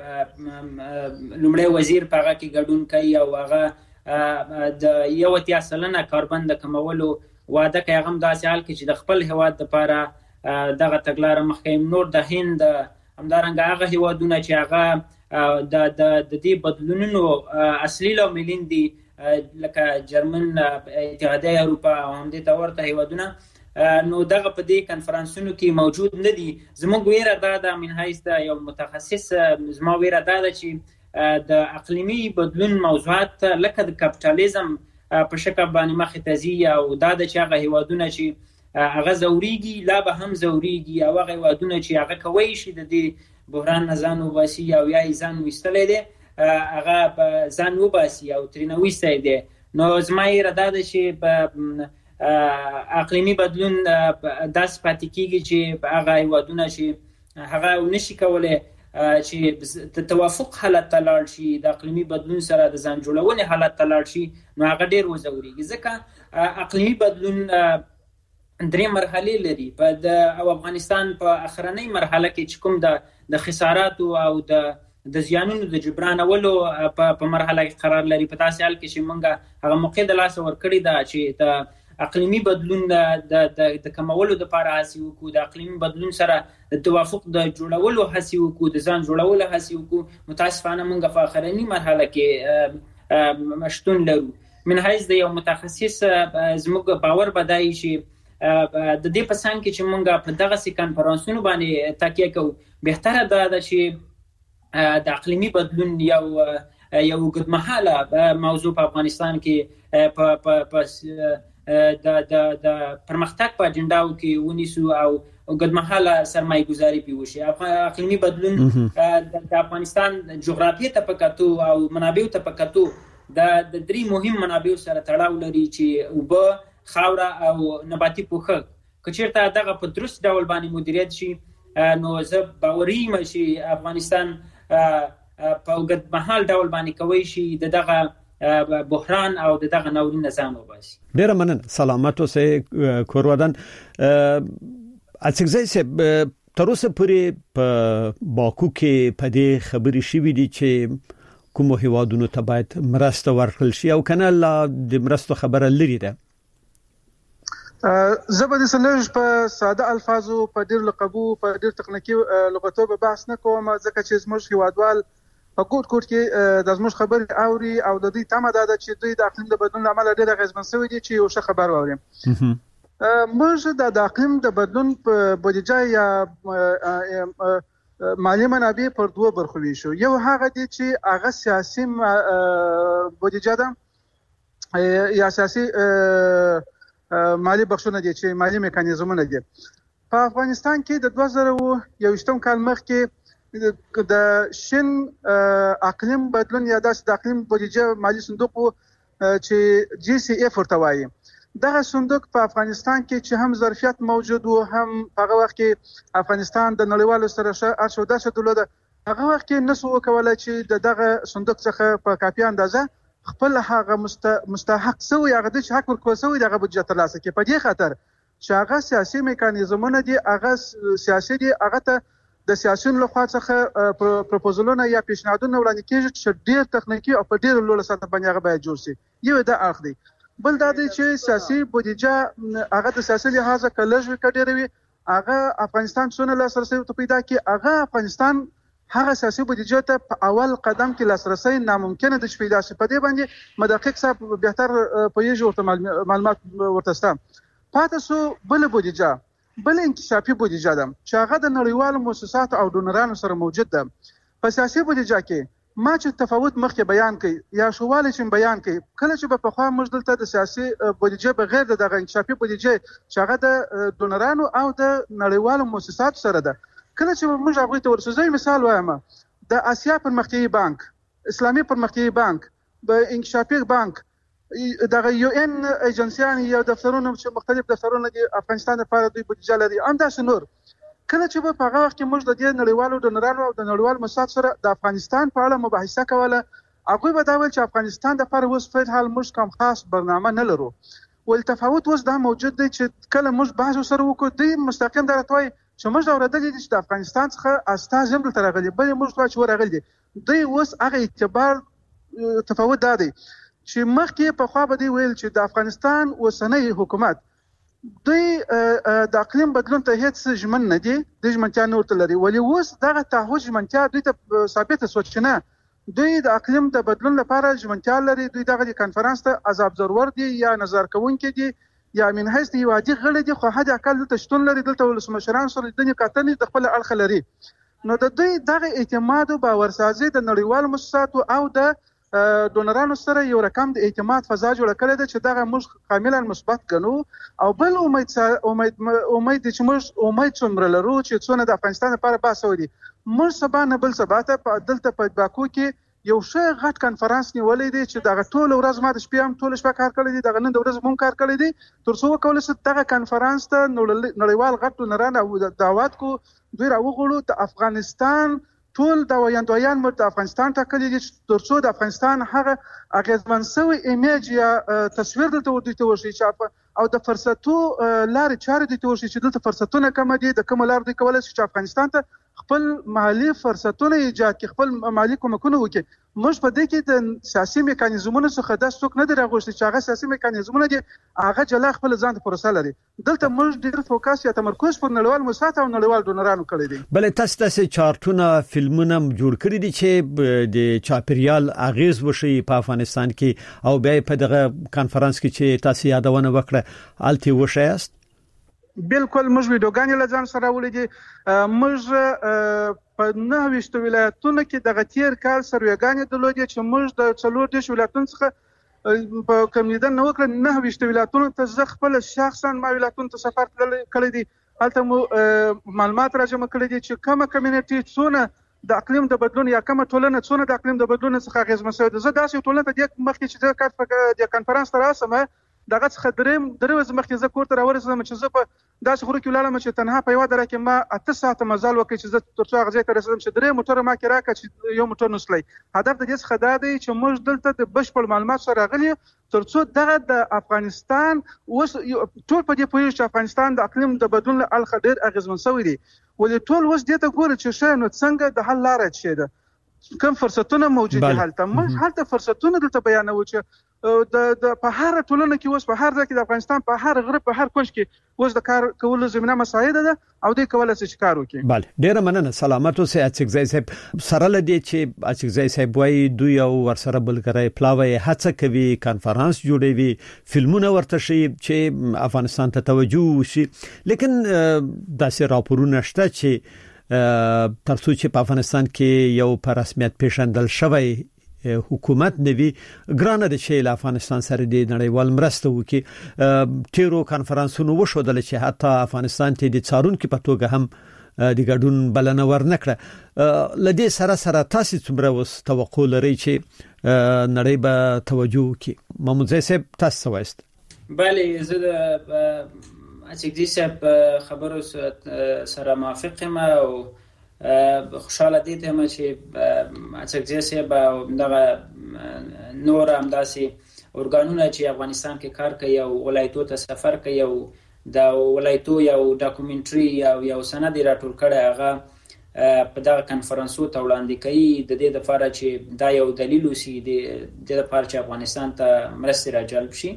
لومړی وزیر په هغه کې ګډون کوي او هغه د 1% کاربن د کمولو وعده کوي هغه داسې حال کې چې د خپل هیواد لپاره دغه تګلارې مخکې نور د هند همدارنګه هغه هیوادونه چې هغه د دې بدلونونو اصلي لاملین دي لکه جرمن اتحادیه اروپا او همدې ته ورته هیوادونه نو دغه په دې کانفرنسونو کې موجود نه دي زموږ ویره دا د من حیث د یو متخصص زما ویره دا ده چې د اقلیمي بدلون موضوعات لکه د کاپیټالیزم په شکل باندې مخې ته ځي او دا د چې هغه هیوادونه چې هغه زوريږي لا به هم زوريږي او هغه هیوادونه چې هغه کوي شي د دې بحران نه ځان وباسي او یا ځان وستلې دي هغه ځان وباسي او ترنه وستای دي نو زما یې را ده چې په اقلیمی بدلون داس پاتې کیږي چې هغه هیوادونه چې هغه نشي کولای چې توافق حالت ته لاړ شي د اقلیمی بدلون سره د ځان جوړونې حالت ته لاړ شي نو هغه ډیر وزوريږي ځکه اقلیمی بدلون درې مرحلې لري په افغانستان په اخرنۍ مرحله کې چې کوم د خسارات او د زیانونو د جبران اولو په مرحله کې قرار لري په تاسو حال کې چې مونږه هغه موقع د لاس ورکړی دا چې د اقلیمی بدلون د کمولو د لپاره هڅې وکړو د اقلیمی بدلون سره د توافق د جوړولو هڅې وکړو د ځان جوړولو هڅې وکړو متاسفانه مونږ په اخرنۍ مرحله کې مشتون لرو من حیث د یو متخصص زموږ باور بدایي چې د دې په څنګه کې چې مونږ په دغه سي کانفرنسونو باندې تاکید کوو بهتره ده چې د اقلیمی بدلون یو اوږدمهاله موضوع په افغانستان کې د پرمختګ په اجنډاو کې ونیسو او اوږدمهاله سرمایه‌ګذاري پې وشي. اقلیمي بدلون د افغانستان جغرافیې ته په کتو او منابعو ته په کتو د درې مهم منابعو سره تړاو لري چې اوبه، خاوره او نباتي پوښښ. که چېرته دغه په درست ډول باندې مدیریت شي نو زه باوري یم چې افغانستان په اوږدمهال ډول باندې کولی شي دغه بحران او دغه ناورین ځان وباسي. ډیره مننه. سلامت اوسئ کورودن. اڅکزی صاحب تر اوسه پورې په باکو کې په دې خبرې شوې دي چې کوم هیوادونو ته باید مرسته ورکړل شي او کنه لا د مرستو خبره لري ده؟ زبر سلج په ساده الفاظو په ډیر لقبو په ډیر تخنیکی لغتو به بحث نه کوم، ځکه چې زموږ هیوادوال په کوټ کې د زموږ خبرې اوري او د دې تمه ده چې دوی د اقلیم د بدلون عمل ډیر غیزمن شوی دي چې یو ښه خبر واوري. موږ د اقلیم د بدلون په بودیجه یا مالی منابع پر دوه برخو ویشو. یو هغه دي چې هغه سیاسي بودیجه ده یا سیاسي مالی بخښونه دي چې مالی میکانیزمونه دي. په افغانستان کې د 2021 کال مخکې د شین اقلیم بدلون یا د اقلیم بودیجه مالی صندوق چې GCF ورته وایي. دغه صندوق په افغانستان کې چې هم ظرفیت موجود و، هم هغه وخت کې افغانستان د نړیوالو سره ارشد درلوده، هغه وخت کې نسو کولای چې دغه صندوق څخه په کافي اندازه خپل هغه مستحق سوی هغه د حق ورکول سوی دغه بودجه ترلاسه کړي. په دې خاطر چې هغه سیاسي میکانیزمونه دي، هغه سیاسي دي، هغه ته د سیاسيون لخوا څخه پروپوزلونه یا پیشنهادونه وړاندې کیږي چې ډیر تخنیکی او په ډیر لوړ سطح باندې هغه باید جوړ شي. یو دا اړخ دی. بل دا دی چې سیاسي بودیجه هغه د سیاسي لحاظه کلهږي کډیروي، هغه افغانستان څونه لاسرسي ته پیدا کی، هغه افغانستان هغه سیاسي بودیجه ته په اول قدم کې لاسرسي ناممکنه د پیدا شي. په دې باندې مدقق صاحب بهتر پوهیږي ورته معلومات ورته ستام. پاتې سو بل بودیجه، بل انکشافي بودیجه ده چې هغه د نړیوالو مؤسساتو او ډونرانو سره موجود ده. په سیاسي بودیجه کې ما چې تفاوت مخکې بیان کړي یا شواله چې بیان کړي، کله چې په خوا موږ دلته د سیاسي بودیجه بغیر د دغه انکشافي بودیجه چې هغه د ډونرانو او د نړیوالو مؤسساتو سره ده، کله چې موږ هغه ته ورسوځي، مثال وایم د آسیا پرمختیایي بانک، اسلامي پرمختیایي بانک، د انکشافي بانک، دغه UN ایجنسیان یا دفترونه چې مختلف دفترونه دي افغانستان لپاره دوی بودیجه لري. همداسې نور کله چې په هغه وخت کې موږ د دې نړیوالو ډونرانو او د نړیوالو مؤسساتو سره د افغانستان په اړه مباحثه کوله، هغوی به دا ویل چې افغانستان لپاره اوس په حال موږ کوم خاص برنامه نه لرو. ول تفاوت اوس دا موجود دی چې کله موږ بحث سره وکړو، دوی مستقیم درته وایي چې موږ اوریدلې دي چې د افغانستان څخه استازي هم دلته راغلي، بل موږ ته چې ورغلي دي. دوی اوس هغه اعتبار تفاوت دا دی چې مخکې په خوا به دی ویل چې د افغانستان اوسنۍ حکومت دوی د اقلیم بدلون ته هیڅ ژمن نه دي، د ژمنتیا نه ورته لري. ولې اوس دغه تعهد ژمنتیا دوی ته ثابته شوه چې نه، دوی د اقلیم د بدلون لپاره ژمنتیا لري. دوی دغه کانفرنس ته از ابزرور دي یا نظر کوونکي دي یا من حیث دی وادي غړي دي، خو حد اقل دلته شتون لري، دلته ولسمشران سره د دې کتنې د خپل اړخ لري. نو د دوی دغه اعتماد او باورسازي د نړیوالو مؤسساتو او د ډونرانو سره یو رقم د اعتماد فضا جوړه کړې ده چې دغه موږ کاملا مثبت ګڼو. او بل امید چې موږ امید څومره لرو چې څونه د افغانستان لپاره بحث وکړي. موږ سبا نه بل سبا ته دلته په باکو کې یو ښه غټ کانفرنس نیولې دی چې دغه ټول ورځ ما د شپې هم ټول شپه کار کړی دی، دغه نن د ورځ مون کار کړی دی، تر څو وکولای شي دغه کانفرنس ته نړیوال غټ ډونران او دعوت کو دوی راوغړو. د افغانستان ټول د ویاندویان مرد افغانستان ټاکلي دي تر څو د افغانستان هغه اغیزمن شوی ایمیج یا تصویر دلته ورته وشي او د فرصتو لارې چارې دي توشي چې دلته فرصتونه کم دي، د کوم لار دی کولای شي چې افغانستان ته خپل مالی فرصتونه ایجاد کړي، خپل مالی کومکونه وکړي. موږ په دې کې د سیاسي میکانیزمونو څخه د څوک نه راغوښتي چې هغه سیاسي میکانیزمونه دي هغه جلا خپل ځان ته پروسه لري. دلته موږ ډېر فوکس یا تمرکز پر نړیوال مؤسسات او نړیوال ډونرانو کړی دی. بل تاسو چارټونه فلمونه جوړ کړی دي چې د چاپریال اغیز وشي په افغانستان کې او بیا په دغه کانفرنس کې چې تاسو یادونه وکړه الته وشایست. بالکل موږ ویډیوګانې لزان سره ولیدي. موږ په 9 ولایتونو کې د غتیر کال سروېګانې درلودې چې موږ د 4 ولایتونو څخه په کمیدن نو کړ 9 ولایتونو ته زه خپل شخصا ما ولایتونو ته سفر کړی دی هلته مو معلومات راجمه کړی دي چې کومه کمیونټي څونه د اقلیم د بدلون یا کومه ټولنه څونه د اقلیم د بدلون څخه اغیزمن شوې ده. زه داسې ټولنه ته د مخکې چې د کانفرنس تر اوسه دغه څخه درې ورځې مخکې زه کور ته راورسېدم چې زه په داسې غره کې ولاړم چې تنها په یوه دره کې ما 8 ساعته مزل وکړ چې زه تر څو هغه ځای ته رسېدم چې 3 موټر ما کې راکړه چې یو موټر نسلی. هدف د دې څخه دا دی چې موږ دلته د بشپړ معلومات سره راغلي تر څو دغه د افغانستان اوس ټول په دې پوهېږي چې افغانستان د اقلیم د بدلون له اړخه ډېر اغېزمن شوی دی. ولې ټول اوس دې ته ګوري چې ښه نو څنګه د حل لاره څه ده، کوم فرصتونه موجود دي هلته. موږ هلته فرصتونه دلته بیانوو چې د په هر ټولنه کې اوس په هر ځای کې د افغانستان په هر غره په هر کونج کې اوس د کار کولو زمينه مساعده ده او دوی کولای شي کار وکړي. بله ډیره مننه. سلامت اوسئ اڅکزای صاحب. سره لدی چې اڅکزای صاحب وایي دوی او ورسره بلګری پلاوی هڅه کوي کانفرنس جوړوي فلمونه ورته شي چې افغانستان ته توجه وشي، لیکن داسې راپورونه شته چې ترڅو چې په افغانستان کې یو په رسمیت پیژندل شوی حکومت نوي ګرانه د شیل افغانستان سره د نړیوال مرسته وکي. ټیرو کانفرنسونو وشودل چې حتی افغانستان ته د څارونکو په توګه هم د ګډون بلنه ورنکړه. لدې سره تاسو څومره وس توقع لرئ چې نړۍ به توجه وکي؟ محمود صاحب تاسو وایست. بله زه د اڅکزي صاحب خبرو سره موافق یم او خوشاله دي ته چې اڅکزي صاحب او دغه نور همداسې اورګانونه چې افغانستان کې کار کوي او ولایتو ته سفر کوي او د ولایتو یو ډاکومنټري او یو سند راټول کړي هغه په دغه کانفرنسو ته وړاندې کوي د دې لپاره چې دا یو دلیل وسی د لپاره چې افغانستان ته مرستې راجلب شي.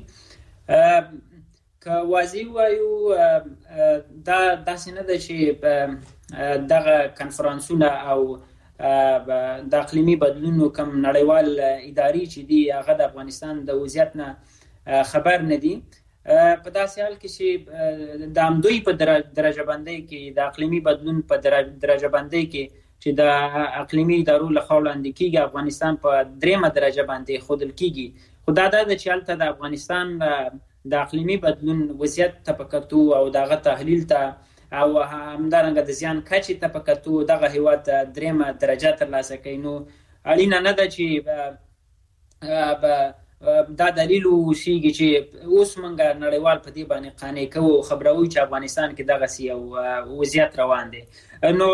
که واضح وایو دا داسې نه ده چې دغه کانفرنسونه او د اقلیمي بدلونو کوم نړیوال اداري چې دی هغه د افغانستان د وضعیت نه خبر نه دي. په داسې حال کې چې د همدوی په درجه بندۍ کې د اقلیمي بدلون په درجه بندۍ کې چې د اقلیمي ادارو لخوا وړاندې کیږي افغانستان په 3مه درجه باندې ښودل کیږي. خو دا د چې هلته د افغانستان د اقلیمي بدلون وضعیت ته په کتو او دغه تحلیل ته او همدارنګه د زیان کچې ته په کتو دغه هیواد 3مه درجه ترلاسه کوي. نو اړینه نه ده چې دا دلیل وشيږي چې اوس موږ نړیوال په دې باندې قانع کوو خبروي چې افغانستان کې دغه سی او وضعیت روان دي. نو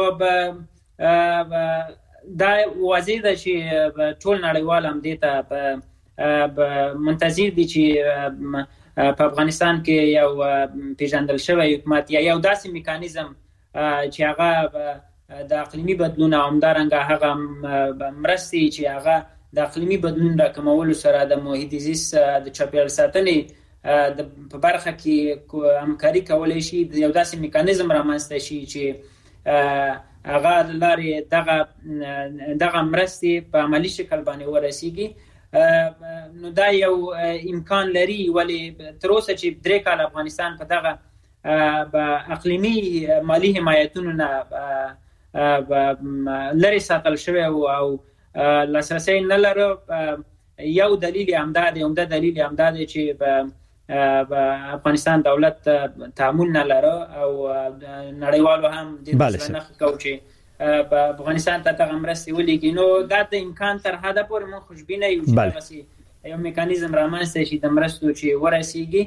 دا واضح ده چې ټول نړیوال هم دې ته منتظر دي چې په افغانستان کې یو پیژندل شوی حکومت یا یو داسې میکانیزم چې هغه د اقلیمي بدلون او همدارنګه هغه مرستې چې هغه د اقلیمي بدلون راکمولو سره د محیط زیست د چاپیریال ساتنې په برخه کې همکاري کولی شي. یو داسې میکانیزم رامنځته شي چې هغه لارې دغه مرستې په عملی شکل باندې ورسیږي. نو دا یو امکان لري، ولی تر اوسه چې 3 کال افغانستان په دغه اقلیمي مالی حمایتونو نه لري ساتل شوی او لاسرسی نه لري. یو دلیل همدا دی، عمده دلیل همدا دی چې افغانستان دولت تعامل نه لري او نړیوالو هم د ځنه کوي چې په افغانستان ته دغه مرستې ولېږي. نو دا د امکان تر حده پورې موږ خوشبینه یو چې دغسې یو میکانیزم رامنځته شي د مرستو چې ورسېږي.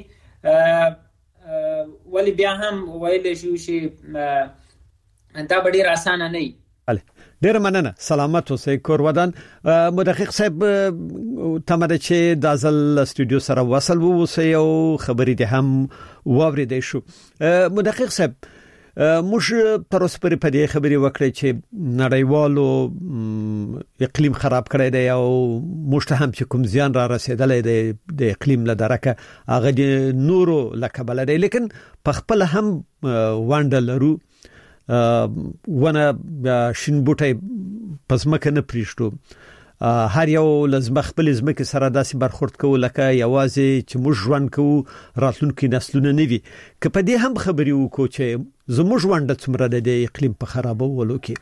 ولې بیا هم ویلی شو چې دا به ډېر اسانه نه وي. ډیر مننه. سلامت اوسئ کور ودان. مدقق صاحب تمره چې د ازل استودیو سره وصل ووسئ او خبرې ده هم واوریدای شو. مدقق صاحب موږ تر اوسه پورې په دې خبرې وکړې چې نړیوالو اقلیم خراب کړی دی او موږ ته هم چې کوم زیان را رسیدلی دی د اقلیم له درکه هغه د نورو له کبله دی، لیکن په خپل هم ونډه لرو. ونه شین بوټی په ځمکه نه پرېږدو. هر یو لازم خپل ځمکې سره داسې برخورد کوو لکه یوازې چې موږ ژوند کوو راتلونکي نسلونه نه وي. که په دې هم خبرې وکړو چې زموږ ونډه څومره ده د اقلیم په خرابولو کې.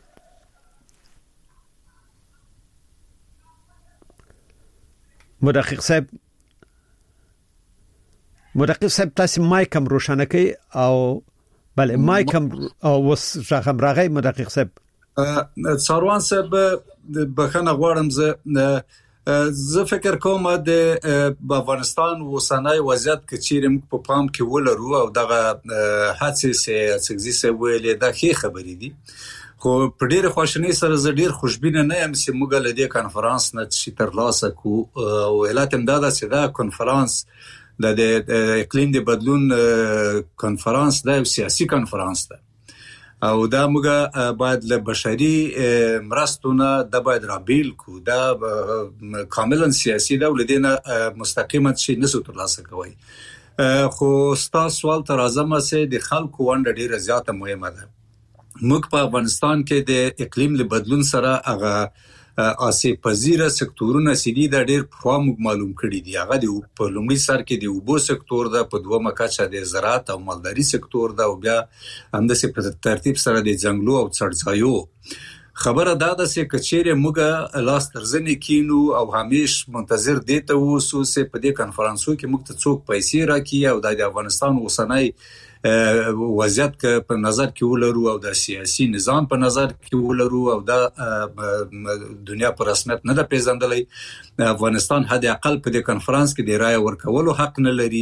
مدقق صاحب تاسو مایک هم روښانه کړئ او بله مایک هم اوس شخم راغی مدقق صاحب څاروان صاحب بخنه غواړم زه فکر کوم د افغانستان وسنۍ وضعیت کې چیرې موږ په پام کې ولرو او دغه هڅې سې ویلې د ښه خبرې دي خو په ډېر خوشنۍ سره زه ډېر خوشبینه نه یم چې موږ له دې کانفرنس نه چې ترلاسه کو او علت هم دا ده چې دا کانفرنس د اقلیم د بدلون کانفرنس د سیاسي کانفرنس ده او دا موږ باید له بشري مرستونه د باید رابیل کو دا کاملا سیاسي ده ولدينه مستقیما شي نسو ترلاسه کوي خو تاسو سوال تر اعظم سه د خلکو ونډه ډیره زیاته مهمه ده موږ په افغانستان کې د اقلیم له بدلون سره هغه آسیب پذیره سکتورونه سړي د ډېر پرام معلوم کړي دي هغه د په لومړي سر کې د اوبو سکتور ده په دوه مکاچه د زراعت او مالداري سکتور ده او بیا همداسې په ترتیب سره د ځنګلو او څړځایو خبره دا ده چې کچېره موږ لاس ترزنې کینو او همیش منتظر دي ته وسو چې په دې کانفرنسو کې موږ ته څوک پیسې راکړي او د افغانستان وسنۍ وضعیت په نظر کې ولرو او د سیاسي نظام په نظر کې ولرو او د دنیا په رسمیت نه د پیژندلې افغانستان حد اقل په دې کانفرنس کې د رائے ورکولو حق نه لري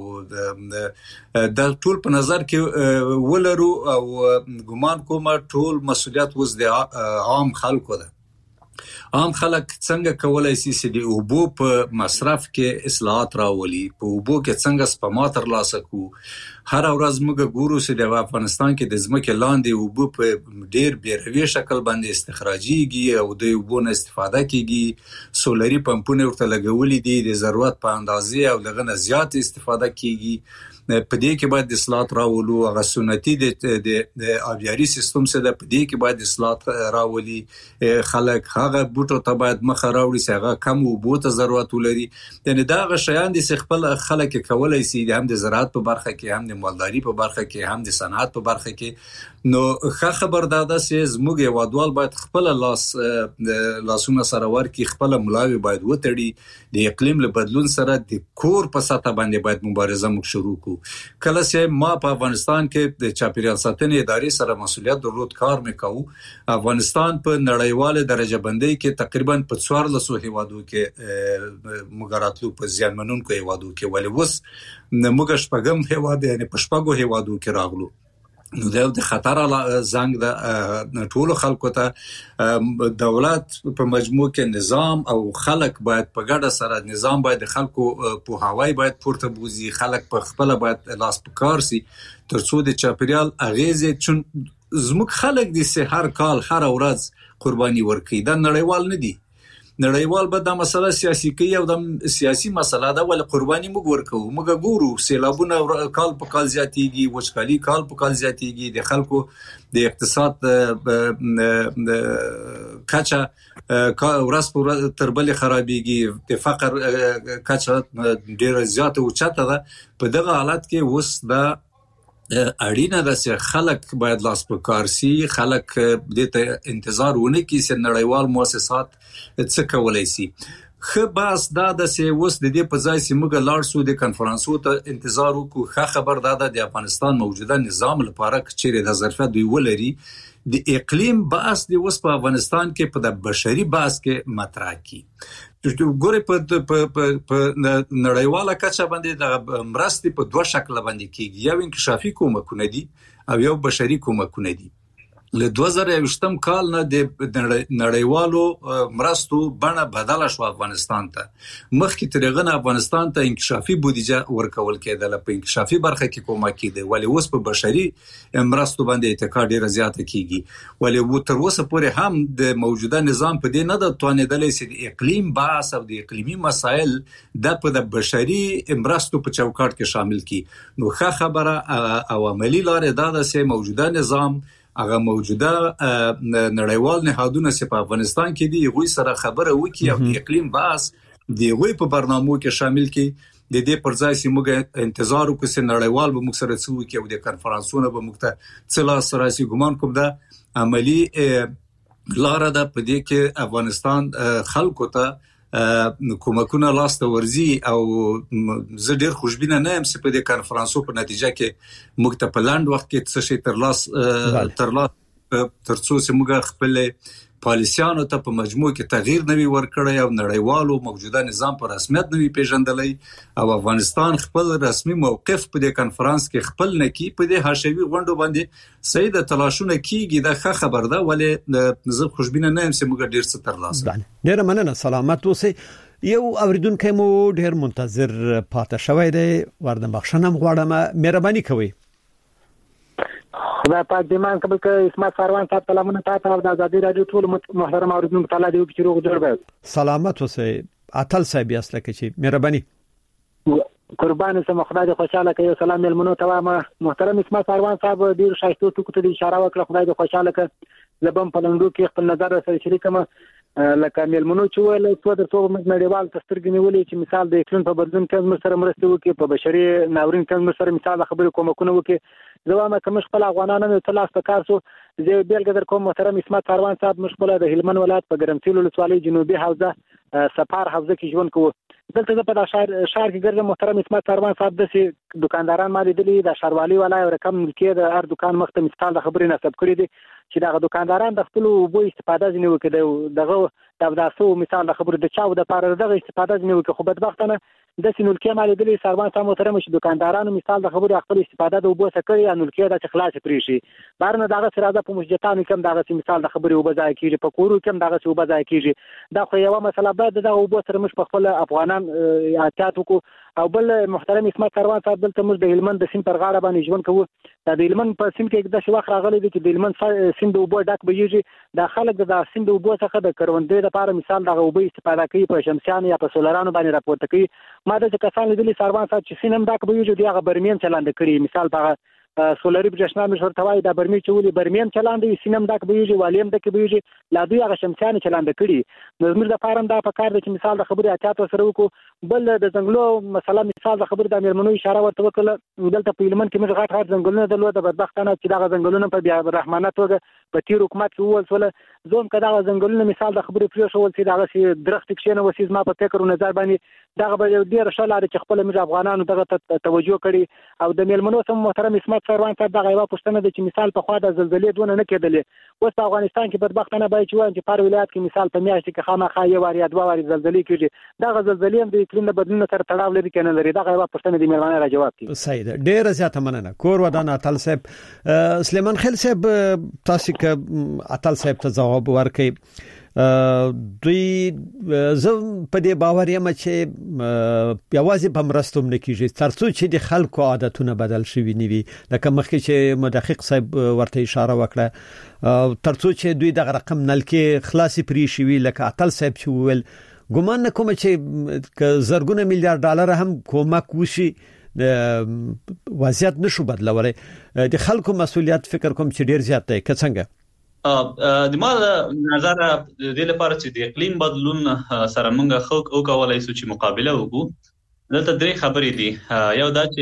او د ټول په نظر کې ولرو او ګمان کوم ټول مسؤلیت وز د عام خلکو ده عام خلک څنګه کولای شي چې د اوبو په مصرف کې اصلاحات راولي په اوبو کې څنګه سپما ترلاسه کو هر ورځ موږ ګورو چې د افغانستان کې د ځمکې لاندې اوبو په ډېر بیروي شکل باندې استخراجيږي او د اوبو نه استفاده کیږي سولري پمپونه ورته لګولې دي د ضرورت په اندازې او دغه نه زیات استفاده کیږي په دې کې باید اصلاحات راولو هغه سنتي د آبیاري سیستم سره په دې کې باید اصلاحات راولي خلک هغه بوټو ته باید مخه راوړي چې هغه کم اوبو ته ضرورت ولري یعنی دا غ شیان دي چې خپل خلک کولای شي هم د زراعت په برخه کې هم د مالداري په برخه کې هم د صنعت په برخه کې نو ښه خبر دا ده چې زموږ یوادوال باید خپل لاسونه سره ورکړي خپل ملاوي باید وتړي د اقلیم له بدلون سره د کور په سطح باندې باید مبارزه موږ شروع کو کله چې ما په افغانستان کې د چاپیریال ساتنې ادارې سره مسولیت درلود کار وکاو افغانستان په نړیواله درجه بندۍ کې تقریبا په 1400 هیوادو کې مګراتلو په ځانمنونکو هیوادو کې ولې وس موږ شپږم هیواد یعنی په شپږو هیوادو کې راغلو نو د خطر زنګ د ټولو خلکو ته دولت په مجموع کې نظام او خلک باید په ګډه سره نظام باید خلکو په هوای باید پورته بوزي خلک په خپل باید لاس په کار سي ترڅو د چاپیریال اغیزه چون زموږ خلک دي سه هر کال هر ورځ قرباني ورکړي دا نړیوال نه دي نړیوال به دا مسله سیاسي کوي او د سیاسي مسله دا ول قرباني موږ ورکو موږ ګورو سیلابونه کال په کال زیاتېږي وچکالي کال په کال زیاتېږي د خلکو د اقتصاد کچا ورځ په ورځ تر بلې خرابېږي د فقر کچا ډېر زیات او چاته ده په دغه حالت کې اوس دا اړینه ده چې خلک باید لاس په کار سي خلک دې ته انتظار ونه کړي چې نړیوال مؤسسات څه کولای شي خو بس دا د اوس د دې په ځای چې موږ لاړ شو د کانفرنسو ته انتظار وکړو ښه خبر ده د افغانستان موجوده نظام لپاره چې د ظرفیت دوی ولري د اقلیم بحث د اوس په افغانستان کې په د بشري بحث کې مطرح کی ګورې په نړیواله کچه باندې د مرستې په دوه شکل باندې کیږي یو انکشافي کومکونه دي او یو بشري کومکونه دي له 2020 کال نه د نړیوالو مرستو بڼه بدله شو افغانستان ته مخکې ترغه افغانستان ته انکشافي بودیجه ورکول کېدل په انکشافي برخه کې کومه کېده ولی اوس په بشري مرستو باندې اتکا ډیره زیاته کیږي ولی و تر اوسه پورې هم د موجوده نظام په دې نه د توانیدلې چې د اقلیم بحث او د اقلیمي مسایل د بشري مرستو په چوکاټ کې شامل کی نو ښه خبره او عملی لارې دا د سه موجوده نظام هغه موجوده نړیوال نهادونه چې په افغانستان کې دي غوي سره خبره وکي او د اقلیم بحث دی غوي په برنامو کې شامل کی د دې پر ځای چې موږ انتظار وکړو چې نړیوال به موږ سره څه وکي او د کانفرنسونو به موږ ته څلا سره سي ګمان کوم دا عملی لار ده په دې کې افغانستان خلکو ته کومکونه لاس ته ورځي او زه ډیر خوشبینه نه یم چې په دې کانفرنسو په نتیجه کې موږ ته په لاند وخت کې څه شي ترڅو چې موږ خپل پالیسیانو ته په مجموع کې تغییر نوي ورکړی او نړیوالو موجوده نظام پر رسمیت نوي پیژندلای او افغانستان خپل رسمي موقف په دې کانفرنس کې خپل نکی په دې حاشوي غونډو باندې صحیح د تلاشونه کیږي دا ښه خبر ده ولې زه خوشبینه نه یم چې موږ ډیر څه ترلاسه ډیر مننه سلامت اوسئ یو اوریدونکو مو ډیر منتظر پاتې شوی دی ورته بخښنه غواړم مهرباني کوئ خدای پاک دې مان قبول کړي اسمت سروان صاحب سلامونه تاسو او د ازادي رادیو ټول محترم اوریدونکو تعالی دې چې روغ جوړ وي سلامت اوسئ اتل صاحب یاست لکه چې مهرباني قربان سم خدای دې خوشاله کړي سلام ملمنو ته محترم اسمت سروان صاحب ډیر شایسته ټکو ته اشاره وکړه خدای دې خوشاله کړي زبم په لندو کې خپل نظر سره شریکم لکه ملمنو چې ویل څو درته موږ نړیوال تسترګې نیولې چې مثال د اقلیم په بدلون کې موږ سره مرسته وکړي په بشري ناورین کې موږ سره مثال خبرې کومکونه وکړي زوامه کوم خپل افغانانو ته لاس په کار سو زه بیلګه در کوم محترم اسمت سروان صاحب مشغوله د هلمند ولایت په ګرمسیل ولسوالۍ جنوبي حوزه سفار حوزه کې ژوند کوو دلته په شهر کې ګرځم محترم اسمت سروان صاحب د دکانداران مالي دي د شهروالي ولای رقم ملکیت د هر دکان مخته مثال د خبرې نسب کړی دي چې دا دکانداران د خپل وبو استفاده ځنی وکړي دغه د تاسو مثال د خبرې د چاو د پاره دغه استفاده ځنی وکړي خو بدبختانه د سینولکې مالي دي سروان صاحب محترم چې دکاندارانو مثال د خبرې خپل استفاده د وبو سکړي انولکې د خلاص پرې شي بارنه دغه سره په مشجتانو کوم دغه مثال د خبرې وبو ځای کیږي په کورو کوم دغه وبو ځای کیږي دا خو یو مسله بعد د وبو سره مش په خپل افغانان احتیاط وکړو او بل محترم اسمت سروان صاحب دلته موږ د هلمند د سیم پر غاړه باندې ژوند کوو د هلمند په سیم کې د شواخ راغلي دي چې د هلمند سیم د وبو ډک بهيږي د خلک د سیم د وبو څخه د کروندې لپاره مثال د وبو استفاده کوي په شمسیان یا په سولرانو باندې راپورته کوي ما د کسان لیدلي سروان صاحب چې سینم ډک بهيږي دغه برمین چلاند کړي مثال په سولري برښنا مشور توای د برمی چولي برمین چلاند سینم ډک بهيږي والیم ډک بهيږي لا دوی هغه شمسیان چلاند کړي نو زموږ د فارم دا په کار د چې مثال د خبرې احتیاط سره وکړو بل د ځنګلو مثلا مثال د خبرې د مېرمنو اشاره ورته وکړه دلته په هلمند کې موږ غاټ ځنګلونه درلود بدبختانه چې دا ځنګلونه په بیا رحمانه توګه په تیر حکومت کې وول زوم کدا ځنګلونه مثال د خبرې پرې شو چې دا غسي درخت کې نه وسیز ما په فکر او نظر باندې دا به ډیر شلاره چې خپل موږ افغانانو دغه توجه کړي او د مېرمنو سم محترم اسمت سروان صاحب دا غیبه پښتنه د چې مثال په خوا د زلزلې دونه نه کېدلې اوس په افغانستان کې بدبختانه به چې پر ولایت کې مثال په میاشت کې خامخا یو واری دوه واری زلزلې کېږي دا زلزلې هم د اقلیم بدلون سره تړاو لري کنه لري دا غیبه پښتنه د مېرمنه را جواب کړي صحیح ډیر زیاته مننه کور ودان اتل صاحب سلیمان خیل صاحب تاسو کې اتل صاحب ته جواب ورکړي دوی زم په دې باور یم چې یوازې په مرستوم نکیږي ترڅو چې د خلکو عادتونه بدل شي نیوي لکه مخکې چې مدقق صاحب ورته اشاره وکړه ترڅو چې دوی دغه رقم نلکې خلاصي پرې شي لکه اتل صاحب چې ویل ګومان نکوم چې زرګونه میلیارډ ډالر هم کومک وشي وضعیت نشو بدلولای د خلکو مسولیت فکر کوم چې ډیر زیات دی که څنګه د ما نظر د لپاره چې د اقلیم بدلون سره موږ خو کولای شو چې مقابله وکړو دلته درې خبرې دي یو دا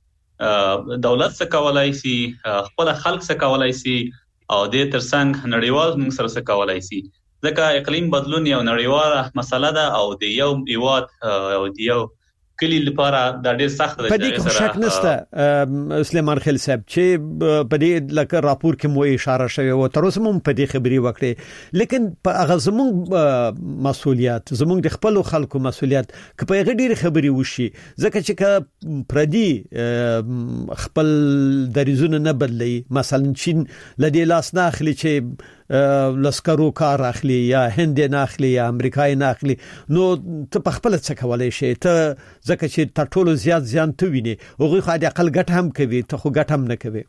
چې دولت څخه کولای شي خپل خلک څخه کولای شي او د ترڅنګ نړیوال موږ سره څخه کولای شي ځکه اقلیم بدلون یو نړیواله مسله ده او د یو ایواد او د یو کلی لپاره دا ډېر سخت دی. په دې کې شک نشته سلیمان خیل صاحب چې په دې لکه راپور کې مو اشاره شوی او تر اوسه هم په دې خبري وکړي لیکن په هغه زموږ مسولیت زموږ د خپل خلکو مسولیت که په هغه ډېر خبري وشي ځکه چې پردي خپل دریزونه نه بدلی مثلا چین لدی لاس نه اخلي چې لسکرو کار اخلي یا هند نه اخلي یا امریکای نه اخلي نو ته په خپل څه کولای شي ته ځکه چې ټولو زیات زیان ته ویني هغه خو د عقل ګټه هم کوي ته خو ګټه هم نه کوي.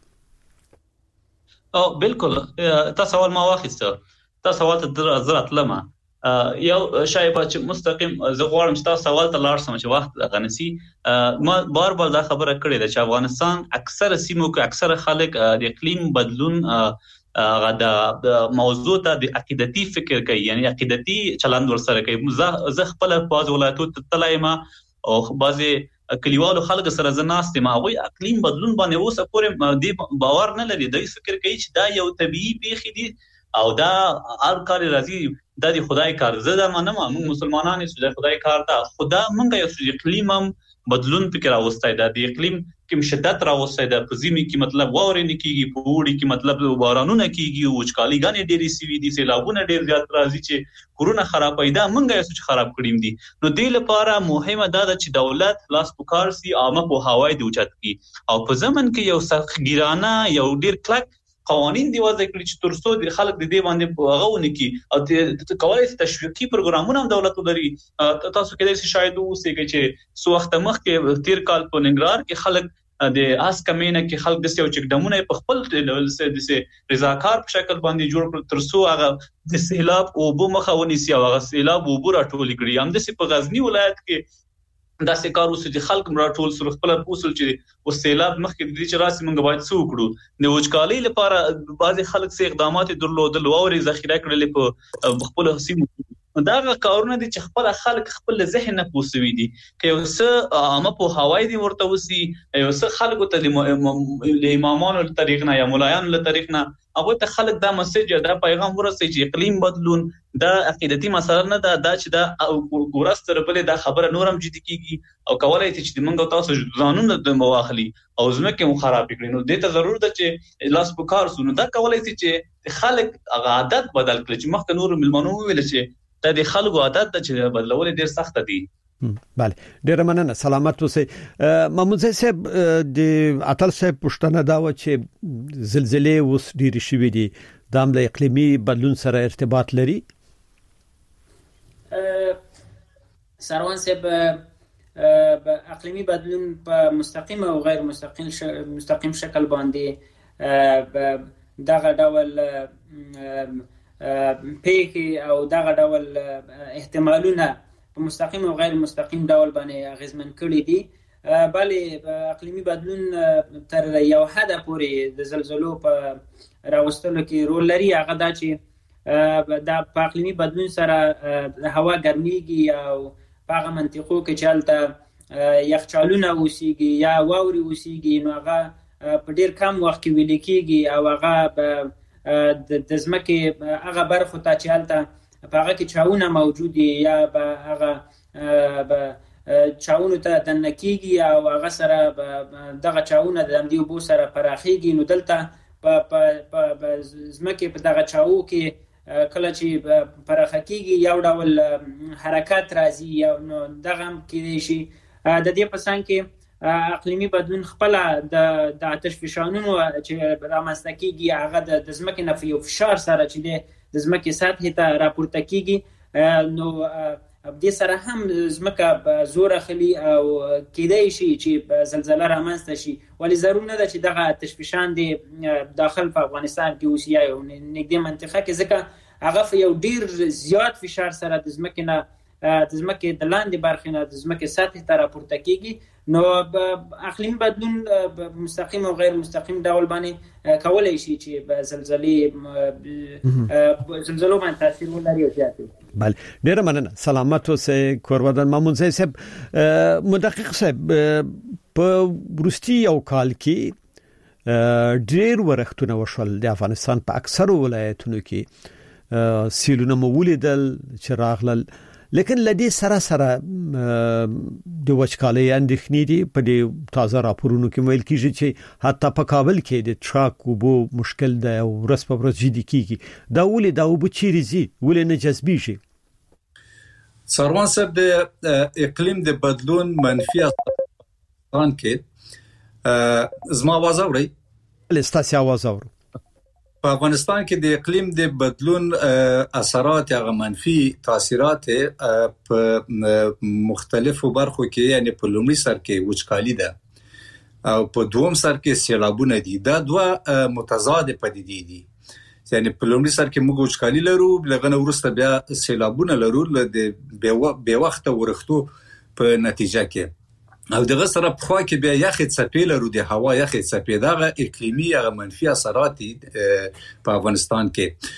او بالکل تاسو سوال ما واخیسته تاسو سوال ته زرات لمه یو شایبه چې مستقیم زه غواړم چې تاسو سوال ته لاړ سم چې وخت غنسي ما بار دا خبره کړې ده چې افغانستان اکثر سیمو کې اکثر خلک د اقلیم بدلون غدا موضوع ته د عقیدتي فکر کوي یعنی عقیدتي چلند ورسره کوي زه خپل باز ولایتو تلایما او بعضي کلیوالو خلک سره زناست ما غوي اقلیم بدلون باندې اوسه پورې دی باور نه لري دوی فکر کوي چې دا یو طبيعي پیښه دي او دا هر کار راځي د خدای کار زده منم موږ مسلمانان یو د خدای کار دا خدا موږ یو اقلیم بدلون فکر راوستای دا د اقلیم کې شدت راوستای دا په زمي کې مطلب واوري نه کیږي په وړي کې مطلب بارانونه کیږي او وچکالي غانې ډېری سوي دي سیلابونه ډېر زیات راځي چې کورونه خراب پیدا مونږه یې څه خراب کړیم دي نو دې لپاره مهمه ده چې دولت لاس پکار سي عامه په هوای دی اوچت کی او په زمن کې یو سختګیرانه یو ډېر کلک قوانين دی وضع کړی چې ترڅو د خلک د دې باندې غوونه کی او کولای شي تشویقي پروګرامونه هم دولت لري تاسو کې د شاید اوسې چې سو وخت مخکې تیر کال په ننګرهار کې خلک د اس کمینه کې خلک د سیو چکډمونه په خپل د رضاکار په شکل باندې جوړ کړ ترڅو هغه د سیلاب او بو مخاوني سي هغه سیلاب او بو راټول کړي هم د په غزنی ولایت کې دا سکارو چې خلک راټول سره خپل اصول چې او سیلاب مخکې د دې چې راسي موږ باید څه وکړو د وچکالي لپاره بعضي خلک سي اقدامات درلودل او ذخیره کړل په خپل حسیم دا کارونه دي چې خپل خلک خپل ذهن نه پوسوي دي که یو څه عامه په هوای دي ورته وسی یو څه خلکو ته د امامانو له طریق نه یا مولایانو له طریق نه هغه ته خلک دا مسیج دا پیغام ورسوي چې اقلیم بدلون دا عقیدتي مسله نه ده چې دا ګورستر بلې دا خبره نورم جدي کیږي او کولای شي چې موږ تاسو ځانونه د مواخلي او زمکه مو خراب کړي نو دې ته ضرورت ده چې لاس په کار سونو دا کولای شي چې خلک عادت بدل کړي چې مخکې نور ملمنو ویل چې دا د خلکو عادت ته چې بدلول ډیر سخت دي بله ډیر مننه سلامت اوسئ محمود صاحب د اتل صاحب پښتنه دا و چې زلزلې اوس ډیر شوې دي د عمل اقلیمي بدلون سره ارتباط لري سروان صاحب اقلیمي بدلون په مستقیم او غیر مستقیم شکل باندې دغه ډول پیښې او دغه ډول احتمالونه په مستقیم او غیر مستقیم ډول باندې اغیزمن کړي دي بلې اقلیمي بدلون تر یو حد پورې د زلزلو په راوستلو کې رول لري هغه دا چې د اقلیمي بدلون سره هوا ګرميږي او په هغه منطقو کې چې هلته یخچالونه اوسېږي یا واوري اوسېږي نو هغه په ډېر کم وخت کې ویلې کېږي او هغه د ځمکې هغه برخو ته چې هلته په هغه کې چاونه موجود دي یا به هغه چاونو ته دننه کېږي او هغه سره دغه چاونه د همدې اوبو سره پراخېږي نو دلته په ځمکې په دغه چاو کې کله چې پراخه کېږي یو ډول حرکت راځي نو دغه هم کېدای شي د دې په څنګ کې اقلیمي بدلون خپل د آتش فشانونو چې رامنځته کېږي هغه د ځمکې نه یو فشار سره چې د ځمکې سطحې ته راپورته کېږي نو دې سره هم ځمکه زور اخلي او کېدای شي چې زلزله رامنځته شي ولې ضرور نه ده چې دغه آتش فشان دی داخل په افغانستان کې اوسي یا نږدې منطقه کې ځکه هغه یو ډیر زیات فشار سره د ځمکې نه د ځمکې د لاندې برخې نه د ځمکې سطحې ته راپورته کېږي نو اقلیمي بدلون مستقیم او غیر مستقیم ډول باندې کولای شي چې زلزلو باندې تاثیر ولري او زیات بله ډیره مننه سلامت اوسئ کورودن محمود صاحب مدقق صاحب په وروستي یو کال کې ډیر ورښتونه وشول د افغانستان په اکثرو ولایتونو کې سیلونه مولیدل چې راغلل لیکن لدی سره د وچکالۍ اندېښنې دي په دې تازه راپورونو کې ویل کیږي چې حتی په کابل کې د ټراک وبو مشکل ده او ورځ په ورځ جدي کیږي دا ولې دا وبو چیرې زی ولې نه جذبېږي سروان صاحب د اقلیم د بدلون منفي اثران کې زما आवाज اوري لستاسي आवाज اوري په افغانستان کې د اقلیم د بدلون اثرات یا منفي تاثیرات په مختلفو برخو کې یعنی په لومړي سر کې وچکالي ده او په دوم سر کې سیلابونه دي دا دوه متضاد پدیدې دي یعنی په لومړي سر کې موږ وچکالي لرو لغنه ورسته بیا سیلابونه لرو د بې وخت ورختو په نتیجه کې او دغه سره په خوا کې بیا یخې څپې لرو د هوا یخې څپې دغه اقلیمي هغه منفي اثرات په افغانستان کې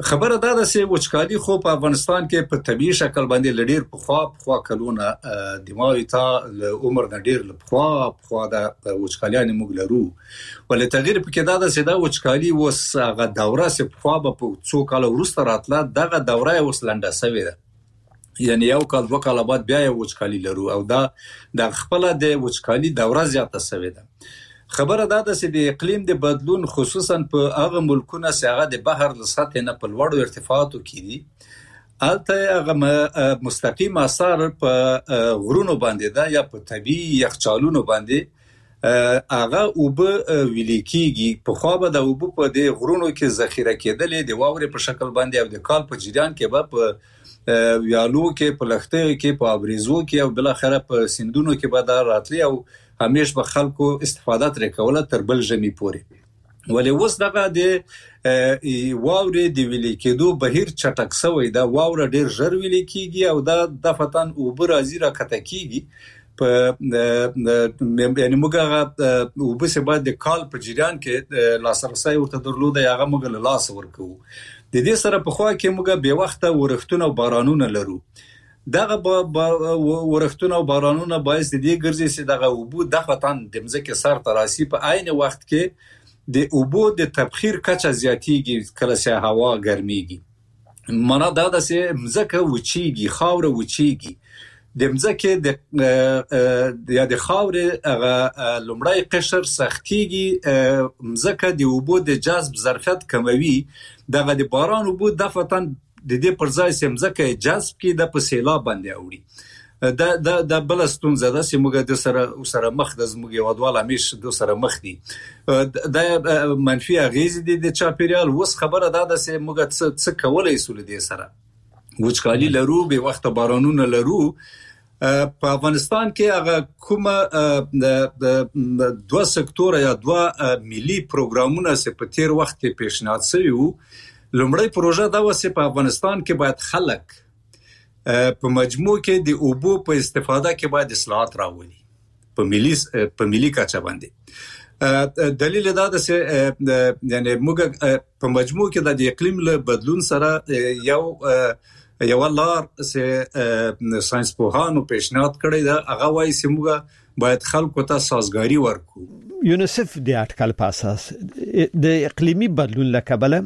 خبره دا ده چې وچکالي خو په افغانستان کې په طبيعي شکل باندې لډیر په کلونه دماغي تا عمر نه ډیر په دا وچکالي موږ لرو ولې تغییر پکې دا ده چې دا وچکالي وس هغه دوره چې په څو کال وروسته راتله دغه دوره اوس لنډه شوې ده یعنی یو کال 2 کال بعد بیا وچکالي لرو او دا د خپل د وچکالي دوره زیاته شوې ده خبره دا ده چې د اقلیم د بدلون خصوصا په هغه ملکونه چې هغه د بحر له سطح نه په لوړو ارتفاعاتو کې دي البته هغه مستقیم اثر په غرونو باندې ده یا په طبيعي یخچالونو باندې هغه اوبه ویل کېږي په خو به د اوبه په د غرونو کې ذخیره کېدلې د واورې په شکل باندې او د کال په جریان کې به په ویالو کې په لخته کې په ابریزو کې او بل اخره په سندونو کې به دا راتلی او همیش به خلکو استفاده تر کوله تر بل ژمي پورې ولې اوس دغه د واورې د ویل کېدو بهیر چټک سوی دا واوره ډیر ژر ویل کېږي او دا د فتن اوبر ازیره کته کېږي په یعنی موږ وبسه بعد د کال په جریان کې لاسرسي ورته درلوده هغه موږ لاس ورکو د دې سره په خوا کې موږ به وخته ورښتونه او بارانونه لرو دغه ورښتونه او بارانونه باعث دي ګرځي چې دغه اوبو د فتن د مزکه سر تراسي په عین وخت کې د اوبو د تبخیر کچه زیاتیږي کله چې هوا ګرميږي معنا دا ده چې مزکه وچیږي خاور وچیږي د مزکه د خاور هغه لومړی قشر سختيږي مزکه د اوبو د جذب ظرفیت کموي دغه د باران اوبو د فتن د دې پر ځای سمزکه جذب کې د پسیلاب باندې اوړي د بلستون زده چې موږ د سره مخ د زموږ یوادواله مش د سره مخ دي د منفي اغیز دي د چاپیریال وس خبره ده چې موږ څه کولای شو د سره وچکالي لرو به وخت بارانونه لرو په افغانستان کې هغه کومه د دوه سکتور یا دوه ملي پروګرامونه چې په تیر وخت کې پیشنهاد شوی وو لومړی پروژه دا و چې په افغانستان کې باید خلک په مجموع کې د اوبو په استفاده کې باید اصلاحات راولي په ملي کچه باندې دلیل دا ده چې یعنی موږ په مجموع کې د اقلیم له بدلون سره یو لار چې ساينس پوهانو پیشنهاد کړی دا هغه وایي چې موږ باید خلکو ته سازګاری ورکړو یونیسف د اټکل په اساس د اقلیمي بدلون لکبله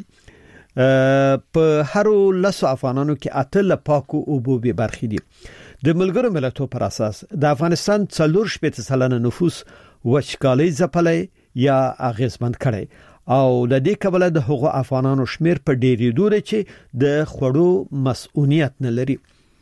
په هر لسو افغانانو کې اتل پاکو اوبو به برخې دي د ملګرو ملتونو پر اساس د افغانستان 40% نفوس وچکالي ځپلې یا اغیزمن کړي او د دې کبله د حقوق افغانانو شمیر په ډېری دوره چې د خړو مسؤلیت نه لري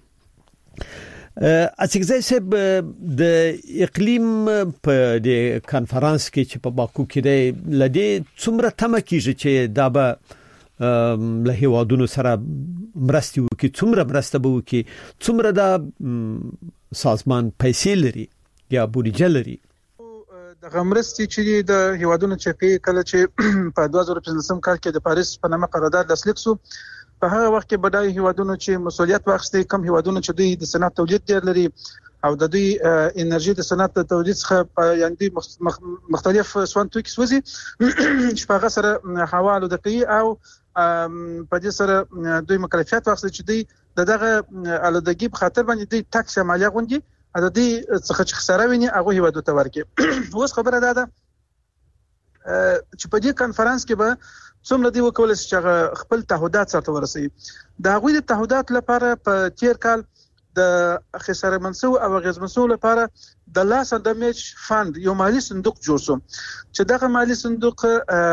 اڅګزای سب د اقلیم په د کانفرنس کې چې په باکو کې د لدی څومره تمه کیږي چې دا به له هیوادونو سره مرستي وکي څومره مرسته به وکي څومره د سازمان پیسې لري یا بودیجه لري د غمرستي چې د هیوادونو چې کله چې په 2015 کال کې د پاریس په نامه قرارداد لاسلیک شو په هغه وخت کې بدای هیوادونو چې مسؤلیت واخیستي کم هیوادونو چې دوی د صنعت تولید ډیر لري او د دوی انرژي د صنعت تولید څخه یعنی مختلف سوان توکي سوزي شپږ سره حواله د کوي او په دې سره دوی مکلفیت واخیستي چې دوی دغه الودګي په خاطر باندې دوی ټاکس مالیه غونډي د دې څخه چې خساره ویني هغه هیوادو ته ورکړي اوس خبره ده چې په دې کانفرنس کې به څومره دی وکول چې خپل تعهدات سره ورسي دا غوي د تعهدات لپاره په تیر کال د خساره منسو او غزمنسو لپاره د لاس دمیج فند یو مالی صندوق جوړ شو چې دغه مالی صندوق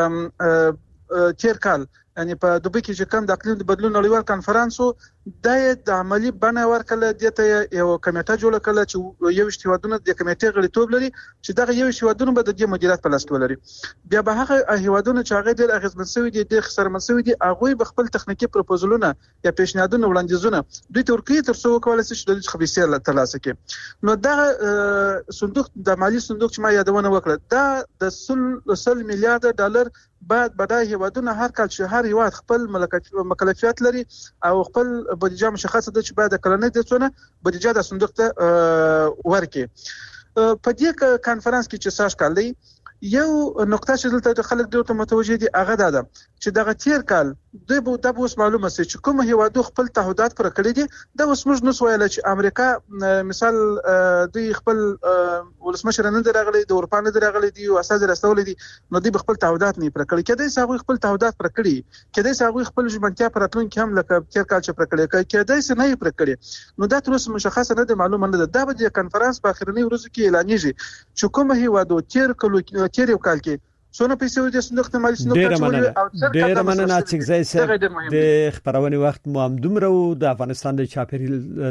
تیر کال یعنی په دوبه کې چې کوم د اقلیم د بدلون نړیوال کانفرنس د عملی بڼه ورکړه دته یو کمیټه جوړه کړه چې یو هیوادونه د کمیټې غړیتوب لري چې دغه یو هیوادونه به د دې مدیریت په لاس کې ولري بیا به هغه هیوادونه چې هغه د اغیزمنسوي دي د خسرمنسوي دي هغه به خپل تخنیکی پروپوزلونه یا پیشنهادونه وړاندیزونه دوی ترکیه تر څو کولای شي چې د خبيسه ترلاسه کړي نو دغه صندوق د مالی صندوق چې ما یادونه وکړه دا د 100 میلیارډ ډالر بعد بدای هیوادونه هر کال چې هر هیواد خپل مکلفیت لري او خپل بودیجه مشخصه ده چې بعد کلنۍ د څونه بودیجه د صندوق ته ورکړي په دې کانفرنس کې چې ساش کال دی یو نقطه چې دلته خلک دوی متوجه دي هغه ده چې دغه تیر کال د اوس معلومه سي چې کوم هیوادو خپل تعهدات پر کړی دي د اوس موږ نو ویل چې امریکا مثال دوی خپل ولسمشر نه درغلي د اروپا نه درغلي دي او اساس رسول دي نو دوی خپل تعهدات نه پر کړی کېدای ساغوي خپل تعهدات پر کړی کېدای ساغوي خپل ژمنتیا پر اتلون کې هم لکه تیر کال چې پر کړی کېدای سي نه پر کړی نو دا تر اوسه مشخصه نه ده معلومه نه ده دا به د کانفرنس په اخرنی ورځو کې اعلانېږي چې کوم هیوادو تیر یو کال کې څونه پیسې د صندوق مالي صندوق ډېر مننه چې زای سره د خبرونه وخت مو هم دومره د افغانستان د چاپیریال